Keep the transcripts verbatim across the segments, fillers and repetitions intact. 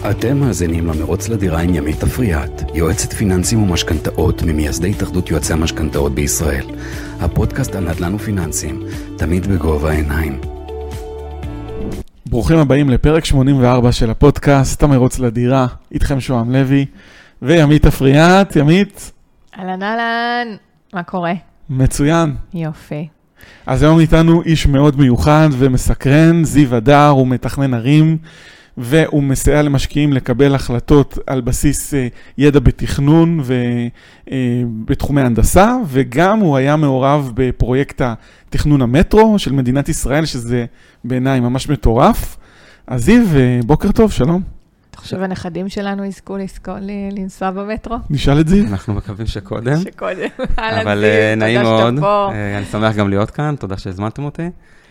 אתם מאזינים למרוץ לדירה עם ימית אפריאט, יועצת פיננסים ומשכנתאות ממייסדי התאחדות יועצי המשכנתאות בישראל. הפודקאסט על נדל"ן ופיננסים, תמיד בגובה העיניים. ברוכים הבאים לפרק שמונים וארבע של הפודקאט, המרוץ לדירה, איתכם שוהם לוי וימית אפריאט. ימית? אהלן אהלן, מה קורה? מצוין. יופי. אז היום איתנו איש מאוד מיוחד ומסקרן, זיו הדר, הוא מתכנן ערים, והוא מסייע למשקיעים לקבל החלטות על בסיס ידע בתכנון ובתחומי הנדסה, וגם הוא היה מעורב בפרויקט התכנון המטרו של מדינת ישראל, שזה בעיניי ממש מטורף. אז זיו, בוקר טוב, שלום. אתה חושב הנכדים שלנו יזכו לנסוע במטרו? נשאל את זיו. אנחנו מקווים שקודם. שקודם. אבל נעים מאוד. אני שמח גם להיות כאן, תודה שהזמנתם אותי.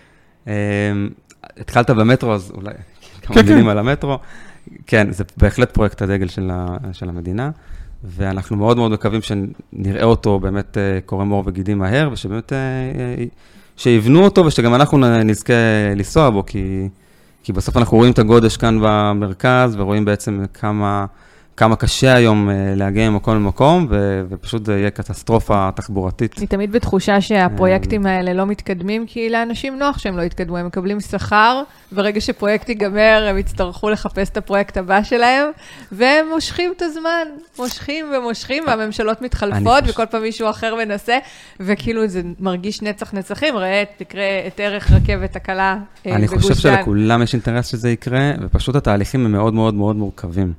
התחלת במטרו, אז אולי כמה מילים על המטרו. כן, זה בהחלט פרויקט הדגל של המדינה, ואנחנו מאוד מאוד מקווים שנראה אותו באמת קורם עור וגידים מהר, ושבאמת שיבנו אותו, ושגם אנחנו נזכה לנסוע בו, כי כי בסוף אנחנו רואים את הגודש כאן במרכז, ורואים בעצם כמה, כמה קשה היום להגיע ממקום למקום, ו, ופשוט זה יהיה קטסטרופה תחבורתית. אני תמיד בתחושה שהפרויקטים האלה לא מתקדמים, כי לאנשים נוח שהם לא יתקדמו, הם מקבלים שכר, ברגע שפרויקט ייגמר, הם יצטרכו לחפש את הפרויקט הבא שלהם, והם מושכים את הזמן, מושכים ומושכים, והממשלות מתחלפות, וכל פעם מישהו אחר מנסה, וכאילו זה מרגיש נצח נצחים, ראה, תקרא את ערך רכבת הקלה בגוש דן. אני חושב שלכולם יש אינטרס שזה יקרה, ופשוט התהליכים הם מאוד מאוד מאוד מורכבים.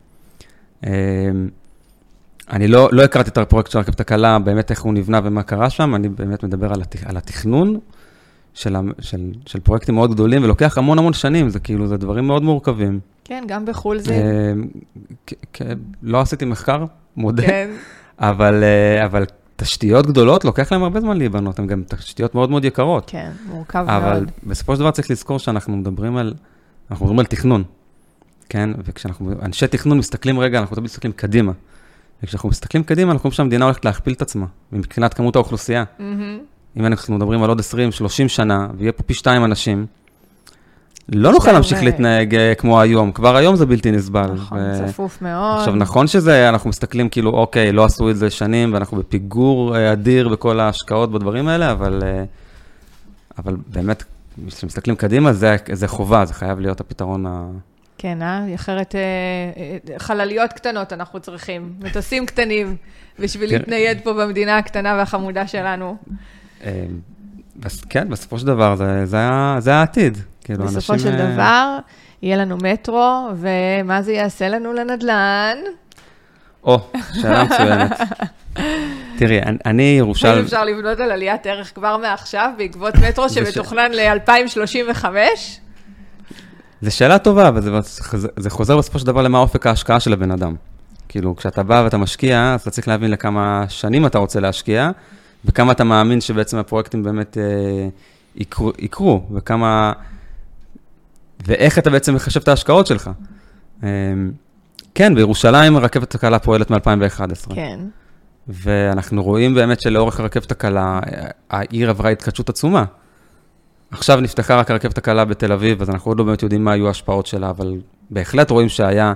אני לא, לא הכרתי את הפרויקט של רכבת הקלה, באמת איך הוא נבנה ומה קרה שם, אני באמת מדבר על, התכ... על התכנון של, של, של פרויקטים מאוד גדולים, ולוקח המון המון שנים, זה כאילו, זה דברים מאוד מורכבים. כן, גם בחול זה. לא עשיתי מחקר, מודה, כן. אבל, אבל תשתיות גדולות, לוקח להם הרבה זמן להיבנות, הן גם תשתיות מאוד מאוד יקרות. כן, מורכב אבל מאוד. אבל בסופו של דבר צריך לזכור שאנחנו מדברים על, אנחנו מדברים על תכנון. כן, וכשאנחנו, אנשי תכנון מסתכלים רגע, אנחנו תמיד מסתכלים קדימה. וכשאנחנו מסתכלים קדימה, אנחנו חושבים שהמדינה הולכת להכפיל את עצמה, מבחינת כמות האוכלוסייה. Mm-hmm. אם אנחנו מדברים על עוד עשרים שלושים שנה, ויהיה פה פי שתיים אנשים, לא נוכל להמשיך ו... להתנהג כמו היום. כבר היום זה בלתי נסבל. נכון, ו... צפוף מאוד. עכשיו, נכון שזה, אנחנו מסתכלים כאילו, אוקיי, לא עשו את זה שנים, ואנחנו בפיגור אדיר בכל ההשקעות בדברים האלה, אבל, אבל באמת, כשמסתכלים קדימה, זה, זה חובה, זה חייב להיות הפתרון ה... כן, אה? אחרת חלליות קטנות אנחנו צריכים, מטוסים קטנים, בשביל להתנייד פה במדינה הקטנה והחמודה שלנו. כן, בסופו של דבר, זה העתיד. בסופו של דבר, יהיה לנו מטרו, ומה זה יעשה לנו לנדל"ן? או, שאלה מצוינת. תראי, אני ירושלים... אפשר לבנות על עליית ערך כבר מעכשיו, בעקבות מטרו שמתוכנן ל-אלפיים שלושים וחמש? זו שאלה טובה, אבל זה, זה חוזר בסופו של דבר למה אופק ההשקעה של הבן אדם. כאילו, כשאתה בא ואתה משקיע, אז אתה צריך להבין לכמה שנים אתה רוצה להשקיע, וכמה אתה מאמין שבעצם הפרויקטים באמת אה, יקרו, יקרו, וכמה... ואיך אתה בעצם מחשב את ההשקעות שלך. אה, כן, בירושלים הרכבת הקלה פועלת מ-אלפיים ואחת עשרה. כן. ואנחנו רואים באמת שלאורך הרכבת הקלה, העיר עברה התחדשות עצומה. עכשיו נפתחה רק הרכבת הקלה בתל אביב, אז אנחנו עוד לא באמת יודעים מה היו ההשפעות שלה, אבל בהחלט רואים שהיה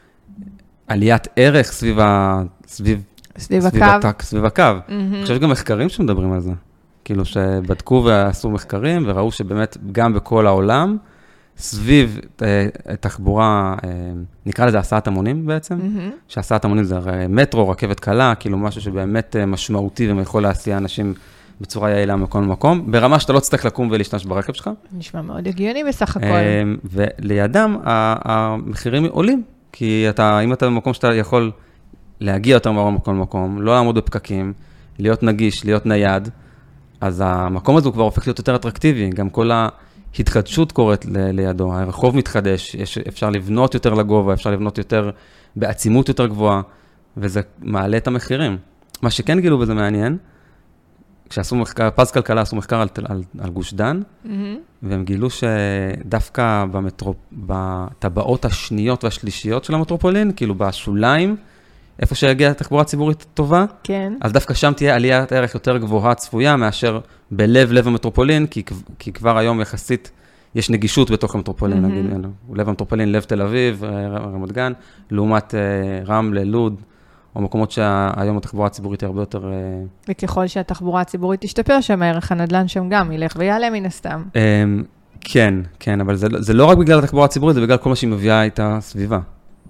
עליית ערך סביב, ה... סביב... סביב, סביב הקו. הטק, סביב הקו. Mm-hmm. אני חושב שגם מחקרים שמדברים על זה. כאילו שבדקו ועשו מחקרים, וראו שבאמת גם בכל העולם, סביב אה, תחבורה, אה, נקרא לזה הסעת המונים בעצם, mm-hmm. שהסעת המונים זה מטרו, רכבת קלה, כאילו משהו שבאמת משמעותי ויכול להסיע אנשים בצורה יעילה מכל מקום, ברמה שאתה לא צריך לקום ולהשתמש ברכב שלך. נשמע מאוד הגיוני בסך הכל. ולידם המחירים עולים, כי אתה, אם אתה במקום שאתה יכול להגיע יותר מהר מכל מקום, לא לעמוד בפקקים, להיות נגיש, להיות נייד, אז המקום הזה הוא כבר הופך להיות יותר אטרקטיבי, גם כל ההתחדשות קורית לידו, הרחוב מתחדש, יש, אפשר לבנות יותר לגובה, אפשר לבנות יותר בעצימות יותר גבוהה, וזה מעלה את המחירים. מה שכן גילו וזה מעניין, כשעשו מחקר, פז כלכלה עשו מחקר על, על, על גוש דן, mm-hmm. והם גילו שדווקא במטרו, בטבעות השניות והשלישיות של המטרופולין, כאילו בשוליים, איפה שהגיעה התחבורה הציבורית טובה, כן. אז דווקא שם תהיה עליית ערך יותר גבוהה צפויה, מאשר בלב לב המטרופולין, כי, כי כבר היום יחסית יש נגישות בתוך המטרופולין, נגיד, לב המטרופולין, לב תל אביב, רמת גן, לעומת רמלה, לוד, או מקומות שהיום התחבורה הציבורית היא הרבה יותר... וככל שהתחבורה הציבורית תשתפר שם, הערך הנדל"ן שם גם ילך ויעלה מן הסתם. כן, כן, אבל זה, זה לא רק בגלל התחבורה הציבורית, זה בגלל כל מה שהיא מביאה איתה סביבה.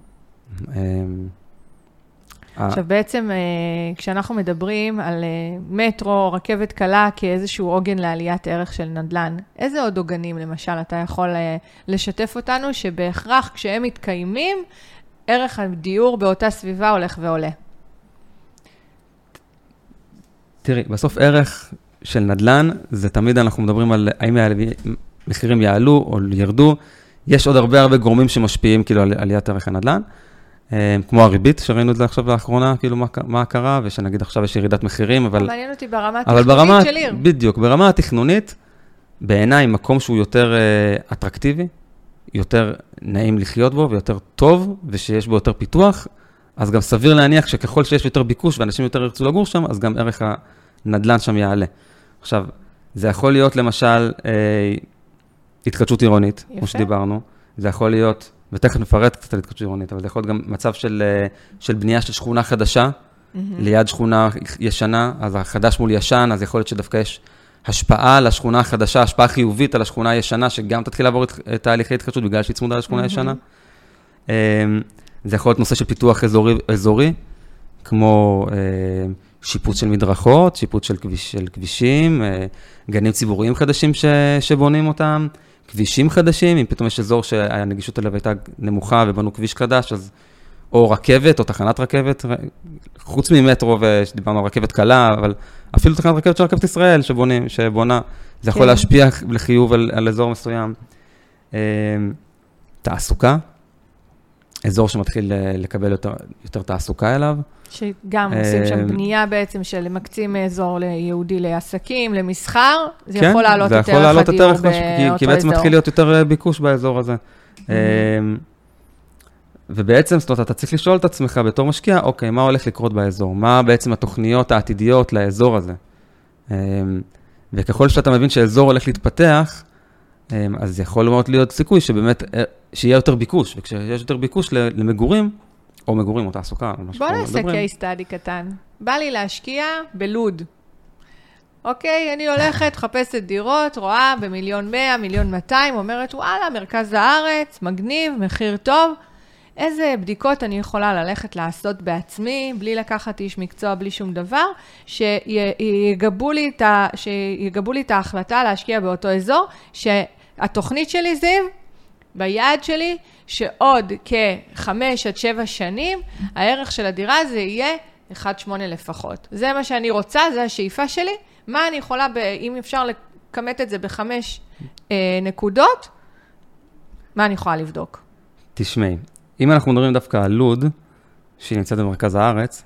עכשיו בעצם, כשאנחנו מדברים על מטרו, רכבת קלה כאיזשהו עוגן לעליית ערך של נדל"ן, איזה עוד עוגנים למשל אתה יכול לשתף אותנו, שבהכרח כשהם מתקיימים, ערך הדיור באותה סביבה הולך ועולה? תראי, בסוף ערך של נדל"ן, זה תמיד אנחנו מדברים על האם המחירים יעלו או ירדו. יש עוד הרבה הרבה גורמים שמשפיעים כאילו על עליית ערך הנדל"ן, כמו הריבית, שראינו את זה עכשיו לאחרונה, כאילו מה, מה קרה, ושנגיד עכשיו יש ירידת מחירים, אבל... מעניין אותי ברמה התכנונית של עיר. בדיוק, ברמה התכנונית, בעיניי מקום שהוא יותר uh, אטרקטיבי, יותר נעים לחיות בו, ויותר טוב, ושיש בו יותר פיתוח, אז גם סביר להניח שככל שיש יותר ביקוש, ואנשים יותר ירצו לגור שם, אז גם ערך הנדל"ן שם יעלה. עכשיו, זה יכול להיות למשל uh, התחדשות עירונית, יפה. כמו שדיברנו, זה יכול להיות... ותכף נפרט קצת על התחדשות עירונית, אבל זה יכול להיות גם מצב של, של בנייה של שכונה חדשה, mm-hmm. ליד שכונה ישנה, אז החדש מול ישן, אז יכול להיות שדווקא יש השפעה על השכונה החדשה, השפעה חיובית על השכונה הישנה, שגם תתחיל לעבור את תהליכי התחדשות, בגלל שהיא צמודה לשכונה הישנה. Mm-hmm. זה יכול להיות נושא של פיתוח אזורי, אזורי כמו שיפוץ של מדרכות, שיפוץ של, כביש, של כבישים, גנים ציבוריים חדשים ש, שבונים אותם, כבישים חדשים, אם פתאום יש אזור שהנגישות אליו הייתה נמוכה ובנו כביש חדש, אז או רכבת או תחנת רכבת, חוץ ממטרו ושדיברנו על רכבת קלה, אבל אפילו תחנת רכבת של רכבת ישראל שבונים, שבונה, זה יכול להשפיע לחיוב על, על אזור מסוים. תעסוקה, אזור שמתחיל לקבל יותר, יותר תעסוקה אליו. שגם עושים שם בנייה בעצם של מקצים אזור ליהודי לעסקים, למסחר, זה יכול לעלות יותר ערך הדיור באותו אזור. כי בעצם מתחיל להיות יותר ביקוש באזור הזה. ובעצם, זאת אומרת, אתה צריך לשאול את עצמך בתור משקיע, אוקיי, מה הולך לקרות באזור? מה בעצם התוכניות העתידיות לאזור הזה? וככל שאתה מבין שהאזור הולך להתפתח, אז יכול מאוד להיות סיכוי שבאמת, שיהיה יותר ביקוש, וכשיש יותר ביקוש למגורים, או מגורים או תעסוקה. בוא נעשה קייס סטאדי קטן. בא לי להשקיע בלוד. אוקיי, אני הולכת, חפשת דירות, רואה במיליון מאה, מיליון מאתיים, אומרת, וואלה, מרכז הארץ, מגניב, מחיר טוב. איזה בדיקות אני יכולה ללכת לעשות בעצמי, בלי לקחת איש מקצוע, בלי שום דבר, שיגבו לי את, ה... שיגבו לי את ההחלטה להשקיע באותו אזור, שהתוכנית שלי זיו, ביעד שלי, שעוד כחמש עד שבע שנים, הערך של הדירה זה יהיה אחד נקודה שמונה לפחות. זה מה שאני רוצה, זה השאיפה שלי. מה אני יכולה, ב... אם אפשר לקמת את זה בחמש אה, נקודות, מה אני יכולה לבדוק? תשמעי, אם אנחנו מדברים דווקא על לוד, שהיא נמצאת במרכז הארץ,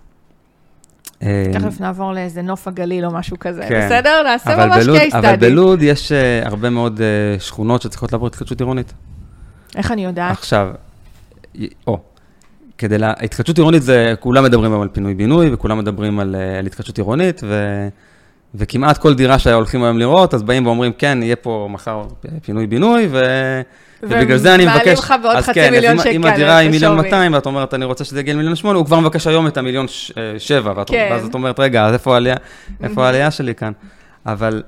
תכף נעבור לאיזה נוף הגליל או משהו כזה, בסדר? נעשה ממש קייס סטאדי. אבל בלוד יש הרבה מאוד שכונות שצריכות לעבור התחדשות עירונית. איך אני יודעת? עכשיו, או, כדי לה... התחדשות עירונית זה, כולם מדברים על פינוי-בינוי, וכולם מדברים על, על התחדשות עירונית, ו... וכמעט כל דירה שהולכים היום לראות, אז באים ואומרים, כן, יהיה פה מחר פינוי-בינוי, ו... ובגלל זה אני מבקש, אז כן, אז אם הדירה היא מיליון מאתיים, ואת אומרת, אני רוצה שזה יגיע למיליון שמונה, הוא כבר מבקש היום את המיליון שבע, ואז את אומרת, רגע, אז איפה העלייה שלי כאן? אבל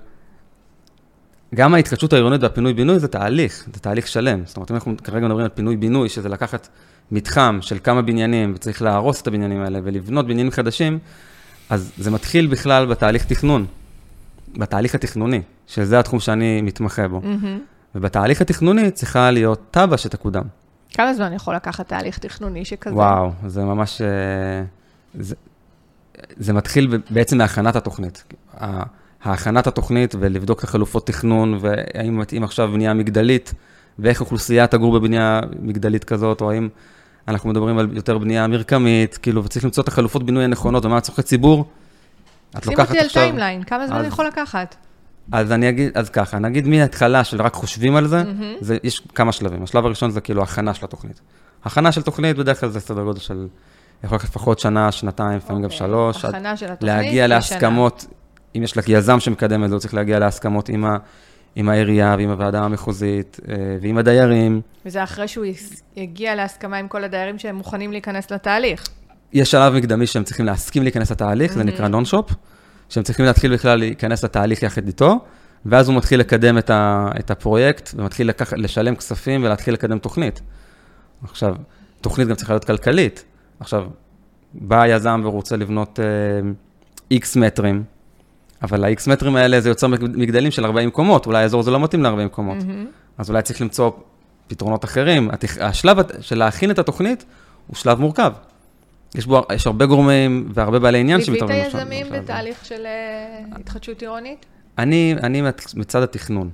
גם ההתחדשות העירונית והפינוי-בינוי זה תהליך, זה תהליך שלם. זאת אומרת, אם אנחנו כרגע מדברים על פינוי-בינוי, שזה לקחת מתחם של כמה בניינים, וצריך להרוס את הבניינים האלה, ולבנות בניינים חדשים, אז זה מתחיל בכלל בתהליך תכנון, בתהליך התכנוני, שזה התחום שאני מתמחה בו. ובתהליך התכנוני צריכה להיות טאבה שתקודם. כמה זמן יכול לקחת תהליך תכנוני שכזה? וואו, זה ממש... זה, זה מתחיל בעצם מהכנת התוכנית. ההכנת התוכנית ולבדוק את החלופות תכנון, והאם מתאים עכשיו בנייה מגדלית, ואיך אוכלוסייה תגור בבנייה מגדלית כזאת, או האם אנחנו מדברים על יותר בנייה מרקמית, כאילו, וצריך למצוא את החלופות בינוי הנכונות, ומה צורכי ציבור. שים אותי על טיימליין, כמה זמן יכול לקחת? אז אני אגיד, אז ככה, נגיד מההתחלה של רק חושבים על זה, זה, יש כמה שלבים. השלב הראשון זה כאילו הכנה של התוכנית. הכנה של תוכנית בדרך כלל זה סדר גודל של, יכול להיות לפחות שנה, שנתיים, לפעמים גם שלוש. הכנה של התוכנית להגיע להסכמות, אם יש לך יזם שמקדם את זה, הוא צריך להגיע להסכמות עם, ה, עם העירייה ועם הוועדה המחוזית ועם הדיירים. וזה אחרי שהוא יגיע להסכמה עם כל הדיירים שהם מוכנים להיכנס לתהליך. יש שלב מקדמי שהם צריכים להסכים להיכנס לתהליך, זה נקרא נון-שופ, שהם צריכים להתחיל בכלל להיכנס לתהליך יחד איתו, ואז הוא מתחיל לקדם את, ה, את הפרויקט, ומתחיל לקח, לשלם כספים ולהתחיל לקדם תוכנית. עכשיו, תוכנית גם צריכה להיות כלכלית. עכשיו, בא היזם ורוצה לבנות איקס מטרים, אבל ה-X מטרים האלה זה יוצר מגדלים של ארבעים קומות, אולי האזור זה לא מתאים ל-ארבעים קומות. Mm-hmm. אז אולי צריך למצוא פתרונות אחרים. השלב של להכין את התוכנית הוא שלב מורכב. יש בו, יש הרבה גורמים והרבה בעלי עניין שמתערבים. ליווית יזמים בתהליך של התחדשות עירונית? אני, אני מצד התכנון.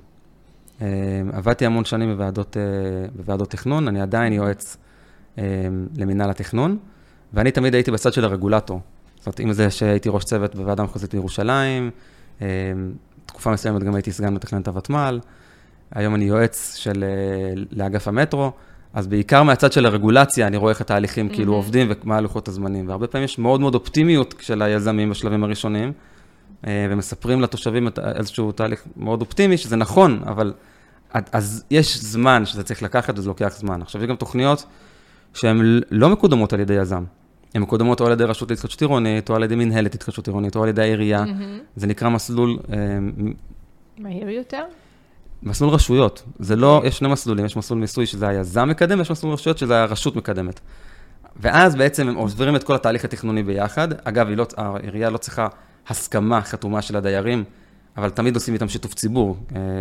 עבדתי המון שנים בוועדות, בוועדות תכנון, אני עדיין יועץ למינהל התכנון, ואני תמיד הייתי בצד של הרגולטור. זאת אומרת, אם זה שהייתי ראש צוות בוועדה המחוזית בירושלים, תקופה מסוימת גם הייתי סגן מתכנן הוותמ"ל, היום אני יועץ של, לאגף המטרו, אז בעיקר מהצד של הרגולציה, אני רואה איך התהליכים כאילו עובדים ומה לוחות הזמנים, והרבה פעמים יש מאוד מאוד אופטימיות של היזמים בשלבים הראשונים, ומספרים לתושבים איזשהו תהליך מאוד אופטימי, שזה נכון, אבל אז יש זמן שזה צריך לקחת, וזה לוקח זמן. עכשיו, יש גם תוכניות שהן לא מקודמות על ידי יזם. הן מקודמות או על ידי רשות להתחדשות עירונית, או על ידי מנהלת התחדשות עירונית, או על ידי העירייה. זה נקרא מסלול... מהיר יותר? מסלול רשויות. זה לא, יש שני מסלולים, יש מסלול מיסוי שזה היזם מקדם, ויש מסלול רשויות שזה הרשות מקדמת. ואז בעצם הם עוברים את כל התהליך התכנוני ביחד. אגב, העירייה לא צריכה הסכמה חתומה של הדיירים, אבל תמיד עושים איתם שיתוף ציבור,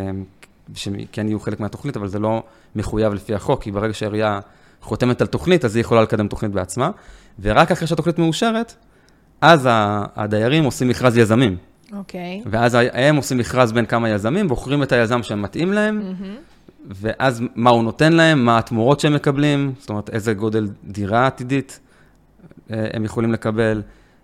שכן יהיו חלק מהתוכנית, אבל זה לא מחויב לפי החוק, כי ברגע שהעירייה חותמת על תוכנית, אז היא יכולה לקדם תוכנית בעצמה, ורק אחרי שהתוכנית מאושרת, אז הדיירים עושים מכרז יזמים. אוקיי. ואז הם עושים מכרז בין כמה יזמים, בוחרים את היזם שהם מתאים להם, ואז מה הוא נותן להם, מה התמורות שהם מקבלים, זאת אומרת, איזה גודל דירה עתידית הם יכולים לקבל,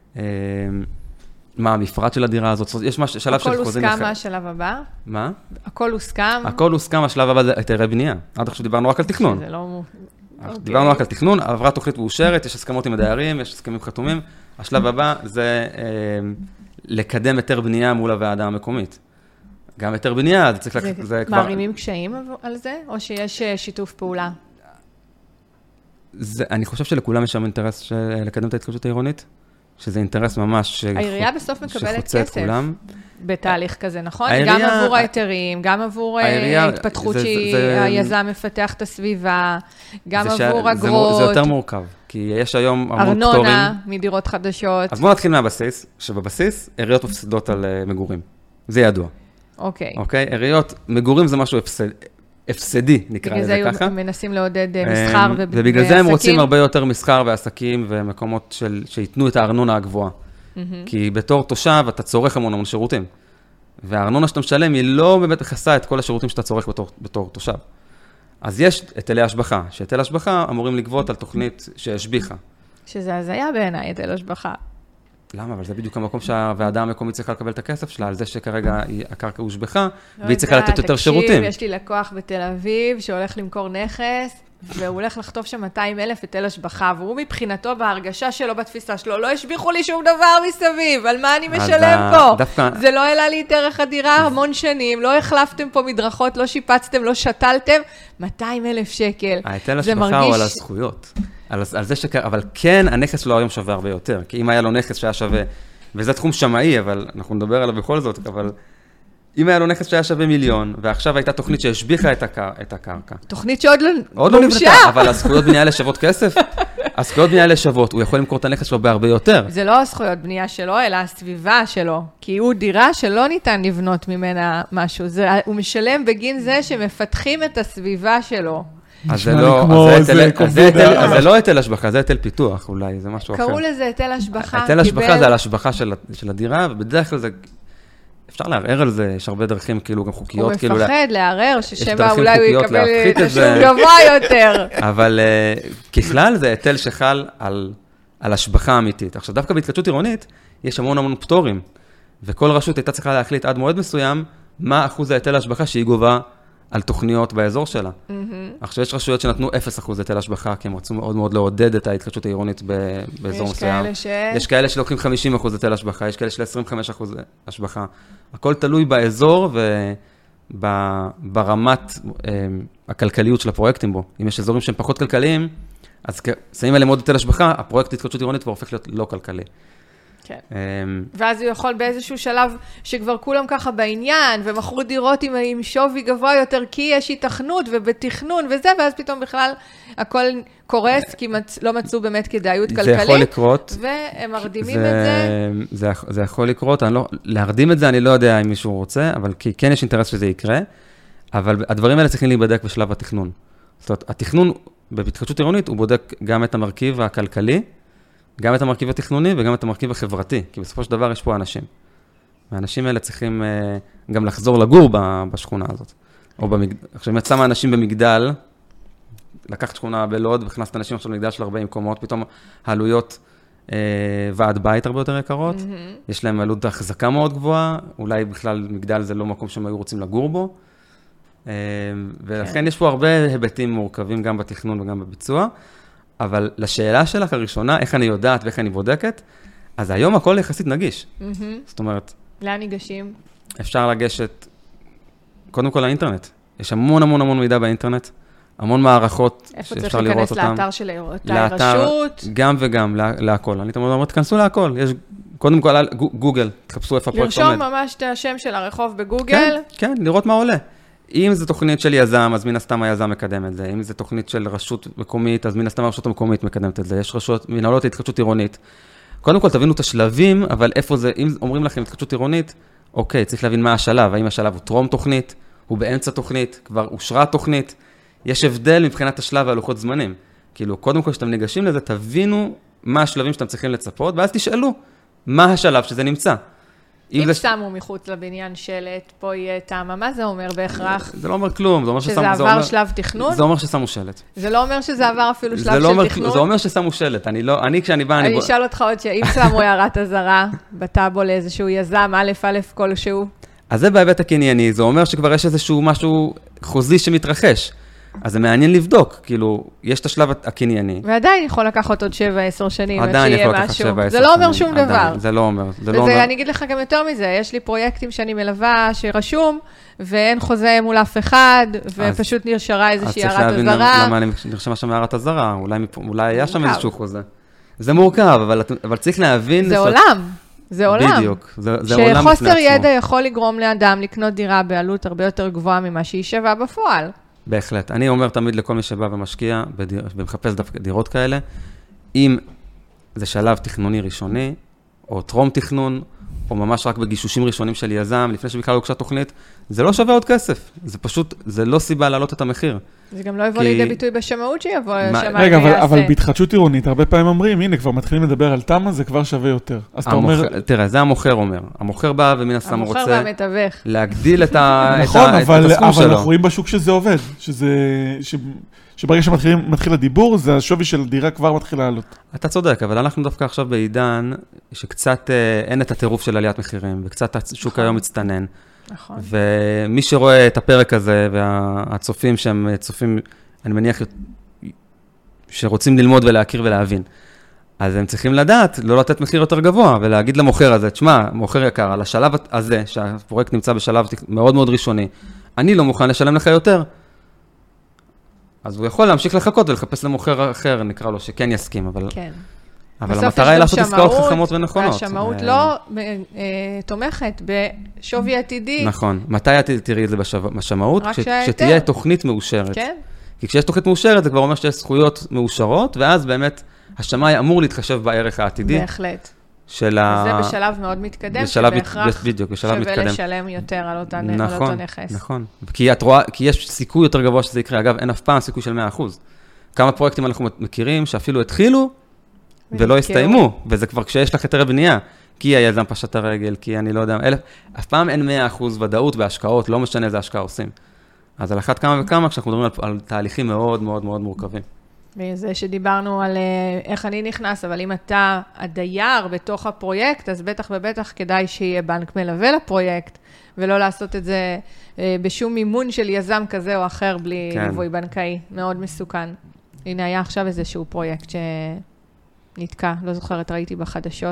מה המפרט של הדירה הזאת, יש שלב של חוזים... הכל הוסכם מה השלב הבא? מה? הכל הוסכם? הכל הוסכם, השלב הבא זה היתרי בנייה. עד עכשיו דיברנו רק על תכנון. זה לא... דיברנו רק על תכנון, עברה תוכנית מאושרת, יש הסכמות עם הדיירים, יש הסכמים חתומים. השלב הבא זה לקדם היתר בנייה מול הוועדה המקומית. גם היתר בנייה, זה צריך... זה מערימים קשיים על זה, או שיש שיתוף פעולה? אני חושב שלכולם יש שם אינטרס לקדם את ההתחדשות העירונית. שזה אינטרס ממש העירייה בסוף מקבלת כסף כולם. בתהליך כזה, נכון? העירייה, גם עבור היתרים, גם עבור העירייה, התפתחות שהיזם מפתח את הסביבה, גם עבור אגרות. זה יותר מורכב, כי יש היום המון פטורים. ארנונה מדירות חדשות. אז בואו נתחיל מהבסיס, שבבסיס עיריות מפסידות על מגורים. זה ידוע. אוקיי. אוקיי? עיריות, מגורים זה משהו הפסד. הפסדי, נקרא לזה ככה. בגלל זה מנסים לעודד מסחר ועסקים. ובגלל זה הם רוצים הרבה יותר מסחר ועסקים ומקומות שיתנו את הארנונה הגבוהה. כי בתור תושב אתה צורך המון המון שירותים. והארנונה שאתה משלם היא לא באמת מכסה את כל השירותים שאתה צורך בתור תושב. אז יש היטלי השבחה, שהיטל השבחה אמורים לגבות על תוכנית שהשביחה. שזה הזיה בעיניי, היטל השבחה. למה? אבל זה בדיוק המקום שהוועדה המקומית צריכה לקבל את הכסף שלה, על זה שכרגע הקרקע הושבחה, והיא צריכה לתת יותר שירותים. תקשיב, יש לי לקוח בתל אביב שהולך למכור נכס, והוא הולך לכתוב שם מאתיים אלף היטל השבחה, והוא מבחינתו בהרגשה שלו, בתפיסה שלו, לא השביחו לי שום דבר מסביב, על מה אני משלם פה? זה לא העלה לי את ערך הדירה המון שנים, לא החלפתם פה מדרכות, לא שיפצתם, לא שתלתם, מאתיים אלף שקל. ההיטל השבחה הוא על הזכויות. על, על זה שכ... אבל כן, הנכס שלו היום שווה הרבה יותר, כי אם היה לו נכס שהיה שווה, וזה תחום שמאי, אבל אנחנו נדבר עליו בכל זאת, אבל אם היה לו נכס שהיה שווה מיליון, ועכשיו הייתה תוכנית שהשביחה את, הקר... את הקרקע. תוכנית שעוד לא עוד לא נבנתה, אבל הזכויות בנייה לשוות כסף, הזכויות בנייה לשוות, הוא יכול למכור את הנכס שלו בהרבה יותר. זה לא הזכויות בנייה שלו, אלא הסביבה שלו, כי הוא דירה שלא ניתן לבנות ממנה משהו, זה... הוא משלם בגין זה שמפתחים את הסביבה שלו. אז זה לא היטל השבחה, זה היטל פיתוח אולי, זה משהו אחר. קראו לזה היטל השבחה. היטל השבחה זה על השבחה של הדירה, ובדרך כלל זה, אפשר לערער על זה, יש הרבה דרכים כאילו גם חוקיות. הוא מפחד לערער, ששמה אולי הוא יקבל תשלום גבוה יותר. אבל ככלל זה היטל שחל על השבחה אמיתית. עכשיו דווקא בהתחדשות עירונית, יש המון המון פטורים, וכל רשות הייתה צריכה להחליט עד מועד מסוים, מה אחוז ההיטל השבחה שהיא גובה על תוכניות באזור שלה. עכשיו יש רשויות שנתנו אפס אחוז היטל השבחה, כי הם רצו מאוד מאוד לעודד את ההתחדשות העירונית באזור מסוים. יש כאלה שלוקחים חמישים אחוז היטל השבחה, יש כאלה של עשרים וחמישה אחוז השבחה. הכל תלוי באזור ברמת הכלכליות של הפרויקטים בו. אם יש אזורים שהם פחות כלכליים, אז שמים עליהם עוד יותר השבחה, הפרויקט התחדשות עירונית כבר הופך להיות לא כלכלי. כן. ואז הוא יכול באיזשהו שלב שכבר כולם ככה בעניין, ומכרו דירות עם, עם שווי גבוה יותר, כי יש התכנות ובתכנון וזה, ואז פתאום בכלל הכל קורס, כי מצ... לא מצאו באמת כדאיות כלכלית. זה יכול לקרות. והם מרדימים זה, את זה. זה, זה יכול לקרות, אני לא, להרדים את זה אני לא יודע אם מישהו רוצה, אבל כי כן יש אינטרס שזה יקרה, אבל הדברים האלה צריכים להיבדק בשלב התכנון. זאת אומרת, התכנון בהתחדשות עירונית הוא בודק גם את המרכיב הכלכלי, גם את המרכיב התכנוני וגם את המרכיב החברתי, כי בסופו של דבר יש פה אנשים. והאנשים האלה צריכים uh, גם לחזור לגור בשכונה הזאת. או במגדל, עכשיו אם את שמה אנשים במגדל, לקחת שכונה בלוד, והכנסת אנשים עכשיו למגדל של ארבעים קומות, פתאום העלויות uh, ועד בית הרבה יותר יקרות, mm-hmm. יש להם עלות החזקה מאוד גבוהה, אולי בכלל מגדל זה לא מקום שהם היו רוצים לגור בו, uh, ולכן כן. יש פה הרבה היבטים מורכבים גם בתכנון וגם בביצוע, אבל לשאלה שלך הראשונה, איך אני יודעת ואיך אני בודקת, אז היום הכל יחסית נגיש. Mm-hmm. זאת אומרת... לאן ניגשים? אפשר לגשת, קודם כל לאינטרנט. יש המון המון המון מידע באינטרנט, המון מערכות שאפשר לראות אותם. איפה צריך להיכנס? לאתר של הרשות? גם וגם, להכל. אני תמיד אומרת, תכנסו להכל. יש, קודם כל, גוגל, תחפשו איפה הפרויקט עומד. לרשום ממש את השם של הרחוב בגוגל? כן, כן, לראות מה עולה. אם זו תוכנית של יזם, אז מן הסתם היזם מקדם את זה. אם זו תוכנית של רשות מקומית, אז מן הסתם הרשות המקומית מקדמת את זה. יש רשויות, מנהלות להתחדשות עירונית. קודם כל, תבינו את השלבים, אבל איפה זה, אם אומרים לכם התחדשות עירונית, אוקיי, צריך להבין מה השלב. האם השלב הוא טרום תוכנית, הוא באמצע תוכנית, כבר אושרה תוכנית. יש הבדל מבחינת השלב והלוחות זמנים. כאילו, קודם כל, שאתם ניגשים לזה, תבינו מה השלבים שאתם צריכים לצפות, ואז תשאלו מה השלב שזה נמצא. אם שמו מחוץ לבניין שלט, פה יהיה תמה, מה זה אומר בהכרח? זה לא אומר כלום, זה אומר שזה עבר שלב תכנון? זה אומר ששמו שלט. זה לא אומר שזה עבר אפילו שלב של תכנון? זה אומר ששמו שלט, אני לא, אני כשאני בא, אני אשאל אותך עוד שאם שמו הערת אזהרה, בטאבו לאיזשהו יזם, א' א' כלשהו. אז זה בהיבט הקנייני, זה אומר שכבר יש איזשהו משהו חוזי שמתרחש. אז זה מעניין לבדוק, כאילו, יש את השלב הקנייני. ועדיין יכול לקחת עוד שבע, עשר שנים, עדיין יכול לקחת שבע, עשר שנים. זה לא אומר שום דבר. זה לא אומר. וזה, אני אגיד לך גם יותר מזה, יש לי פרויקטים שאני מלווה, שרשום, ואין חוזה מול אף אחד, ופשוט נרשרה איזושהי הערת אזהרה. אז צריך להבין למה נרשמה שם הערת אזהרה, אולי היה שם איזשהו חוזה. זה מורכב, אבל צריך להבין... זה עולם. זה עולם. בדיוק, זה, זה עולם בפני עצמו. שחוסר ידע יכול לגרום לאדם לקנות דירה בעלות הרבה יותר גבוהה ממה שהיא שווה בפועל. בהחלט. אני אומר תמיד לכל מי שבא ומשקיע ומחפש דירות כאלה, אם זה שלב תכנוני ראשוני, או טרום תכנון, או ממש רק בגישושים ראשונים של יזם, לפני שבכלל הוגשה תוכנית, זה לא שווה עוד כסף. זה פשוט, זה לא סיבה להעלות את המחיר. זה גם לא יבוא לידי ביטוי בשמאות שיבוא שמאי ויעשה. רגע, אבל בהתחדשות עירונית, הרבה פעמים אומרים, הנה, כבר מתחילים לדבר על תמה, זה כבר שווה יותר. אז אתה אומר... תראה, זה המוכר אומר. המוכר בא ומן הסתם הוא רוצה להגדיל את הסכום שלו. נכון, אבל אנחנו רואים בשוק שזה עובד, שברגע שמתחיל הדיבור, זה השווי של דירה כבר מתחיל לעלות. אתה צודק, אבל אנחנו דווקא עכשיו בעידן שקצת אין את הטירוף של עליית מחירים, וקצת השוק היום מצטנן. נכון. ומי שרואה את הפרק הזה, והצופים שהם צופים, אני מניח, שרוצים ללמוד ולהכיר ולהבין, אז הם צריכים לדעת, לא לתת מחיר יותר גבוה, ולהגיד למוכר הזה, תשמע, מוכר יקר, על השלב הזה, שהפרויקט נמצא בשלב מאוד מאוד ראשוני, אני לא מוכן לשלם לך יותר. אז הוא יכול להמשיך לחכות ולחפש למוכר אחר, נקרא לו, שכן יסכים, אבל... כן. אבל המטרה היא לעשות עסקאות חכמות ונכונות. והשמאות לא תומכת בשווי עתידי. נכון. מתי תראי את זה בשמאות? כשתהיה תוכנית מאושרת. כן. כי כשיש תוכנית מאושרת, זה כבר אומר שיש זכויות מאושרות, ואז באמת השמאי אמור להתחשב בערך העתידי. בהחלט. של ה... זה בשלב מאוד מתקדם, שבהכרח שווה לשלם יותר על אותו נכס. נכון. כי יש סיכוי יותר גבוה שזה יקרה. אגב, אין אף פעם סיכוי של מאה אחוז. כמה פרויקטים אנחנו מכירים שאפילו התחילו, ולא הסתיימו, וזה כבר כשיש לך יותר בנייה, כי היזם פשט את הרגל, כי אני לא יודע, אלף, אף פעם אין מאה אחוז ודאות בהשקעות, לא משנה איזה השקעה עושים. אז על אחת כמה וכמה, כשאנחנו מדברים על, על תהליכים מאוד מאוד מאוד מורכבים. וזה שדיברנו על איך אני נכנס, אבל אם אתה הדייר בתוך הפרויקט, אז בטח ובטח כדאי שיהיה בנק מלווה לפרויקט, ולא לעשות את זה בשום מימון של יזם כזה או אחר, בלי כן. ליווי בנקאי, מאוד מסוכן. הנה היה עכשיו איזשהו פרויקט ש... נתקע, לא זוכרת, ראיתי בחדשות,